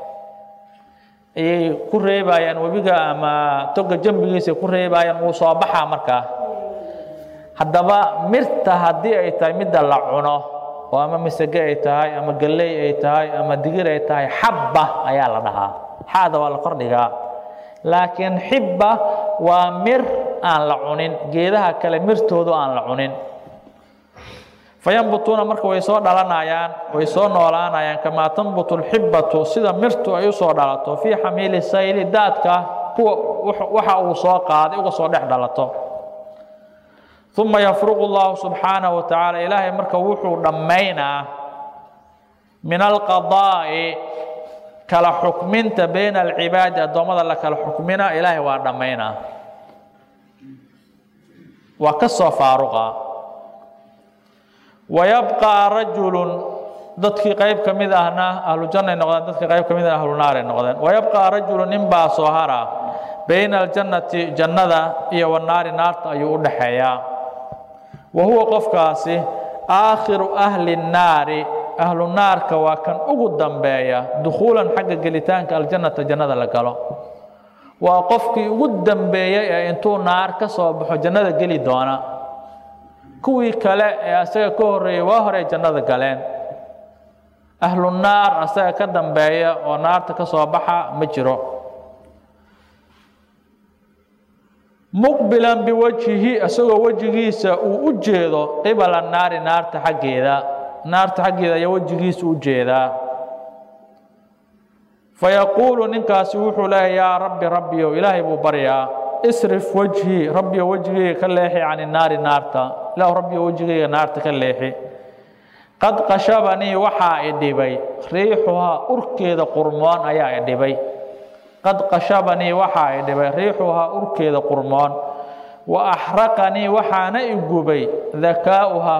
ay ku reebayaan wabiga ama toga jambigiisa ku reebayaan uu soo baxa marka hadaba mirta hadii ay tahay mid la cuno وأما مسجى تاي أما قلي تاي أما دقير تاي حبة أيال لها هذا ولا قرنها لكن حبة ومر أن لعنين جيدها كلمر تودو أن لعنين فينبتون مرك ويصور على نايان ويصور على نايان كما تنبت الحبة سيدا مرتو يصور على في حميل السيل داتك هو وحا وصاق هذا وصور دحدلته ثم يفرغ الله سبحانه وتعالى إلهي مركا وحو دمينا من القضاء كلا حكمين بين العباد الدومد الله كلا حكمنا إلهي ودمينا وكسو فارغا ويبقى رجل ضدك قيب كميدا هنا أهل الجنة نقدان ضدك قيب كميدا أهل النار نقدان ويبقى رجل نبا صهرا بين الجنة جنة والنار نار أيود حياة وهو قفكاسي آخر أهل النار أهل النار كواكن أقدم بيا دخولا حق قلتان الجنة جنة لقالو وقفكي أقدم بيا انتو نار كصوب جنة قلي دونا كوي كلا أسيا كوري وهري جنة قالين أهل النار أسيا كدم بيا ونار تكصوبها مجرو مقبلا بوجهه أسوأ وجهيسا ووجهه قبل النار نار تحقيدا يوجهيس وجهه فيقول ننكاس وحو له يا ربي إلهي ببريا اسرف وجهي ربي وجهي كالليحي عن النار نارتا لا ربي وجهي نارتا كالليحي قد قشبني وحا إدبي ريحها أركيد قرمان أيا إدبي قد قشبني وحا إدبي ريحها أركيد قرمان وأحرقني وحانا إقبي ذكاؤها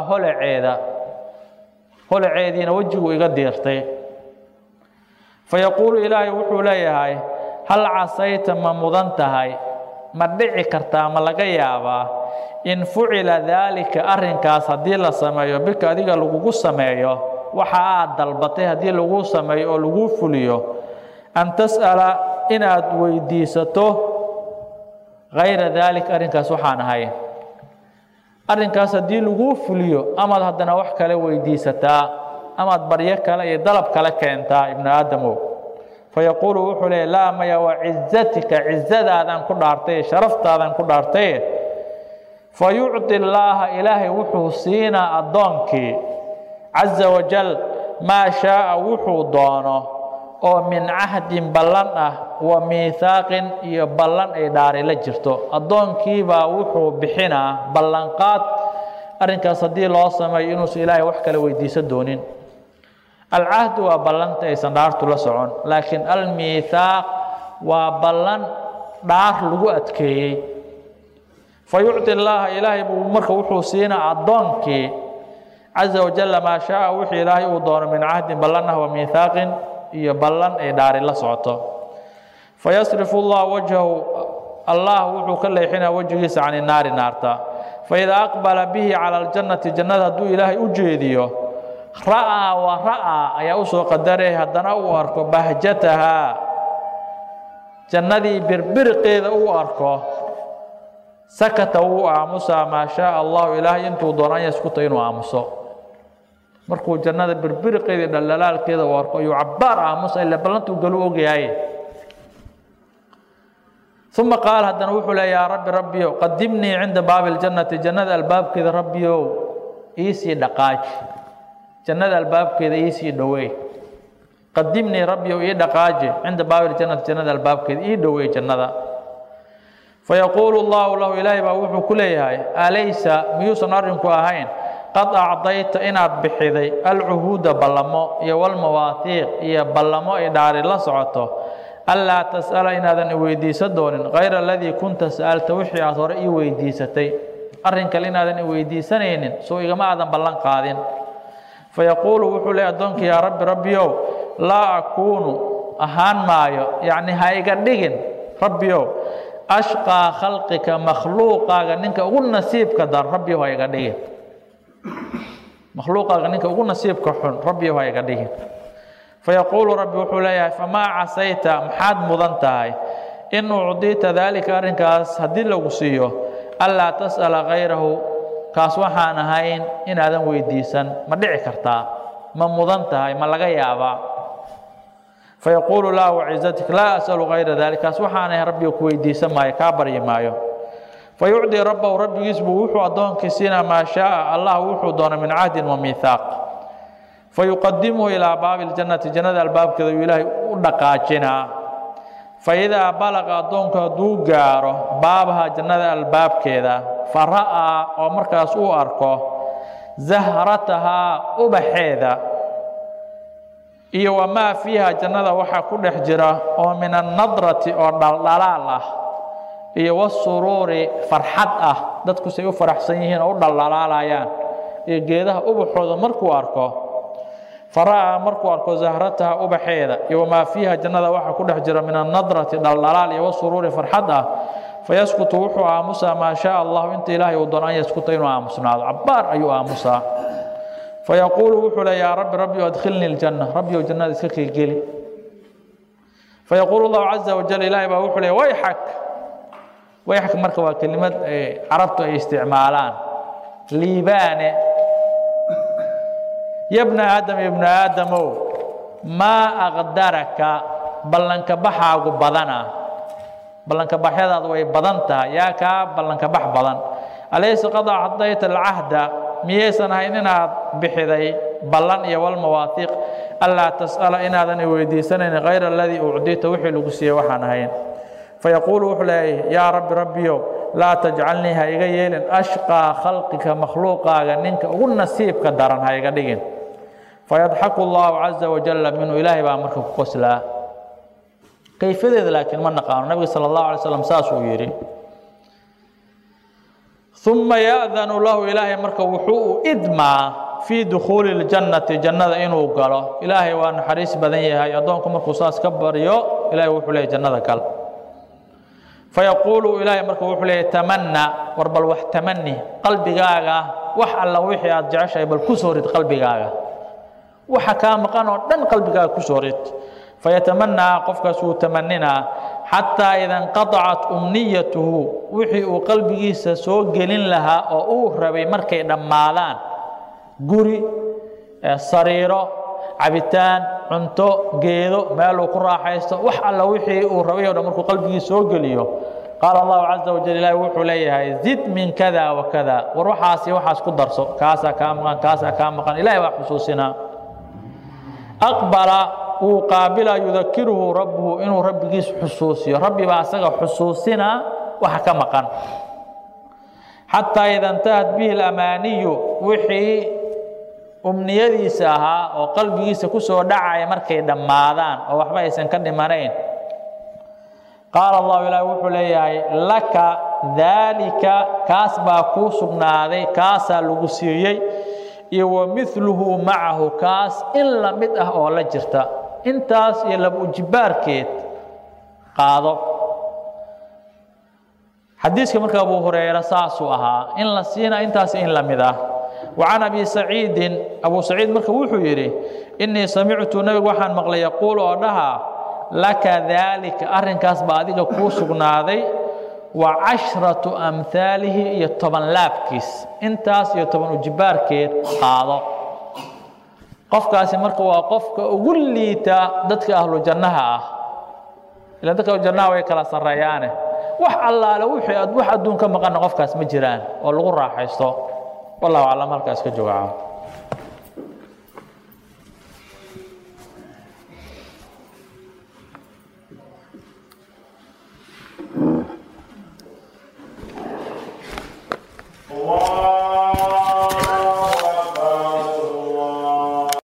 هل عيدين وجهه إقديرتي فيقول إلهي وحو ليهاي هل عصيت ما مضنتهاي ما دعي كرتا ما لقيابا إن فعل ذلك أرنكاس هدي الله سمايو بك هديك لغو سمايو وحا دلبتي هدي لغو سمايو لغو فليو أن تسأل إن ويديسته غير ذلك أرنكاس وحانهاي أرنكاس هدي لغو فليو أما هدنا وحكا لويديستا أما بريك لا يدلب كلا كأنت ابن آدم فيقول وحله لا ما وعزتك عزة كدارتي شرفت كدارتي فيعطي الله إلهي وحو سينا أدونك عز وجل ما شاء وحو دونه أو من عهد بلن وميثاق يبلن إداري لجرته أدونك با وحو بحنا بلنقات أرنك صدي الله سمي إنوس إلهي وحكا لويديس الدونين العهد وبلنت أيسان دارت لسعون لكن الميثاق وبلن دار لغواتكي فيعطي الله إلهي بمرك وحوسين عضانك عز وجل ما شاء وحي إلهي ودون من عهد بلنه وميثاق يبلن إدار الله سعطه فيصرف الله وجهه الله وحو كل حين وجهه عن النار نارتا فإذا أقبل به على الجنة جنة دو إلهي أجيديه رأى ورأى أي أسوء قدره هدنا أواركو بهجتها جنة بربرقيد أواركو سكت وآمسا ما شاء الله إلهي انتو دوران يسكتين وآمسا مركو جنة بربرقيد دلالال كيدا واركو يعبار آمسا إلا بلنتو قلوه قياي ثم قال هدنا وحو يا ربي قدمني عند باب الجنة جنة الباب كذا ربي إيسي دقاج جنة الباب كذا يسي دوي قدمني ربي وإيه دقاجي عند باب الجنة جنة الباب كذا إيه دوي جنة فيقول الله له إلهي بوحو كليهاي أليس ميوسن أرنكو أهين قد أعطيت إناد بحذي العهود بلمو والمواثيق بلمو إداري الله سعطه ألا تسأل إنادن إويديس دون غير الذي كنت سألت وحي أثر إويديستي أرنك لإنادن إويديسنين سو إغما آدم بلن قادين فيقول وحول أدونك يا ربيو لا أكون أهان مايو يعني هاي قدقين ربيو أشقى خلقك مخلوقا نينك أقول نصيبك دار ربيو هاي قدقين مخلوقا نينك أقول نصيبك حن ربيو هاي قدقين فيقول ربي وحول فما عسيت محاد مضنتهاي إن أعطيت ذلك أرنكاس هدي لو سيو ألا تسأل غيره kaas waxaan ahayn in aadan weydiisan ma dhici kartaa ma mudan tahay ma laga yaabaa fayaqulu la wa'izzatik la as'alu ghayra dhalika kaas waxaan ahay rabbi ku weydiisan maayo ka baryi maayo fayu'di rabbahu rabbigiis buu wuxuu adoonkiisina ma shaa Allah wuxuu doona min ahdin wa mithaq fayuqaddimu ila baabil jannati jannada albaabkeeda ilaahay u dhaqaajina فإذا بلغ أدونك دو غارو بابها جنة الباب كذا فرأى ومركز أركو زهرتها أبحيذا إيه وما فيها جنة وحا كل حجرة ومن النظرة والضلالة إيه والسرور فرحة دتكو سيو فرح سنين أو ضلالة يعني إيه جيدها أبحوذ مركو أركو فرأى مركو أركو زهرتها أبحيذا وما فيها جنة وحا كل حجرة من النظرة والضلال والسرور فرحة فيسكت وحو موسى ما شاء الله انت إلهي ودون أن يسكتين وآمسنا عبار أيها موسى فيقول وحو يا ربي وادخلني الجنة ربي وجنة سكي قلي فيقول الله عز وجل إلهي وحو ويحك مركوا كلمة عربت استعمالان ليبان يا ابن آدم ما أقدرك بلنك بحاق بدنا بلنك بحيض وي بدنتا ياك بلنك بح بدن أليس قد أعطيت العهد ميسن هيننا بحذي بلن يا والمواثيق ألا تسأل إن هذا ويديسنين غير الذي أعطيت وحي لقسي وحن هين فيقول وحلي يا ربي لا تجعلني هايغيل أشقى خلقك مخلوقا نينك أقول نصيبك دارن هايغدين فيضحك الله عز وجل منه إلهي بأمرك قسلا كيف ذلك لكن من قال النبي صلى الله عليه وسلم ساسو يري ثم يأذن له إلهي مرك وحو إدمى في دخول الجنة جنة إنه قال إلهي وأن حريص بدنيها يضونكم القصاص كبر يو إلهي وحو لي جنة قال فيقول إلهي مرك وحو لي تمنى وربل وحتمني قلبي غاغا وح الله وحي أرجعش بل كسورة قلبي غاغا وحكى مقانو دن قلبي غاغا كسورة فيتمنى قفك سو تمننا حتى إذا انقطعت أمنيته وحي قلبي سو جلين لها أو ربي مركي دمالان قري صريرة عبتان cunto geedo meel uu ku raaxaysto wax alla wixii uu rabay oo dhan markuu qalbigiisa soo geliyo qaala allahu caza wajal ilaahi wuxuu leeyahay zid min kada wa kada war waxaas ku darso kaasaa kaa maqan ilaahay baa xusuusinaa aqbala wuu qaabila yudakiruhu rabbuhu inuu rabbigiis xusuusiyo rabbi baa asaga xusuusinaa waxa ka maqan xataa ida intahad bihi lamaaniyu wixii umniyadiisa ahaa oo qalbigiisa ku soo dhacaya markay dhammaadaan oo waxba aysan ka dhimanayn qaala allahu ilaahi wuxuu leeyahay laka daalika kaas baa kuu sugnaaday kaasaa lagu siiyey iyo wa miluhu macahu kaas in la mid ah oo la jirta intaas iyo laba ujibaarkeed qaado xadiiska marka abu hurayra saasuu ahaa in la siina intaas in la mid ah وعن أبي سعيد أبو سعيد مركب وحيري إني سمعت نبي وحن مقل يقول أنها لك ذلك أرن كاس بعدك كوسق ناذي وعشرة أمثاله يطبن لابكيس انتاس يطبن جبار كير قاضي قف كاس مركب وقف أقول لي تا دتك أهل الجنة إلا دتك الجنة ويكلا سريانه وح الله لو وح دون كم قن قف كاس مجران والغرة حيستو والله أعلم هالكاس كجوعان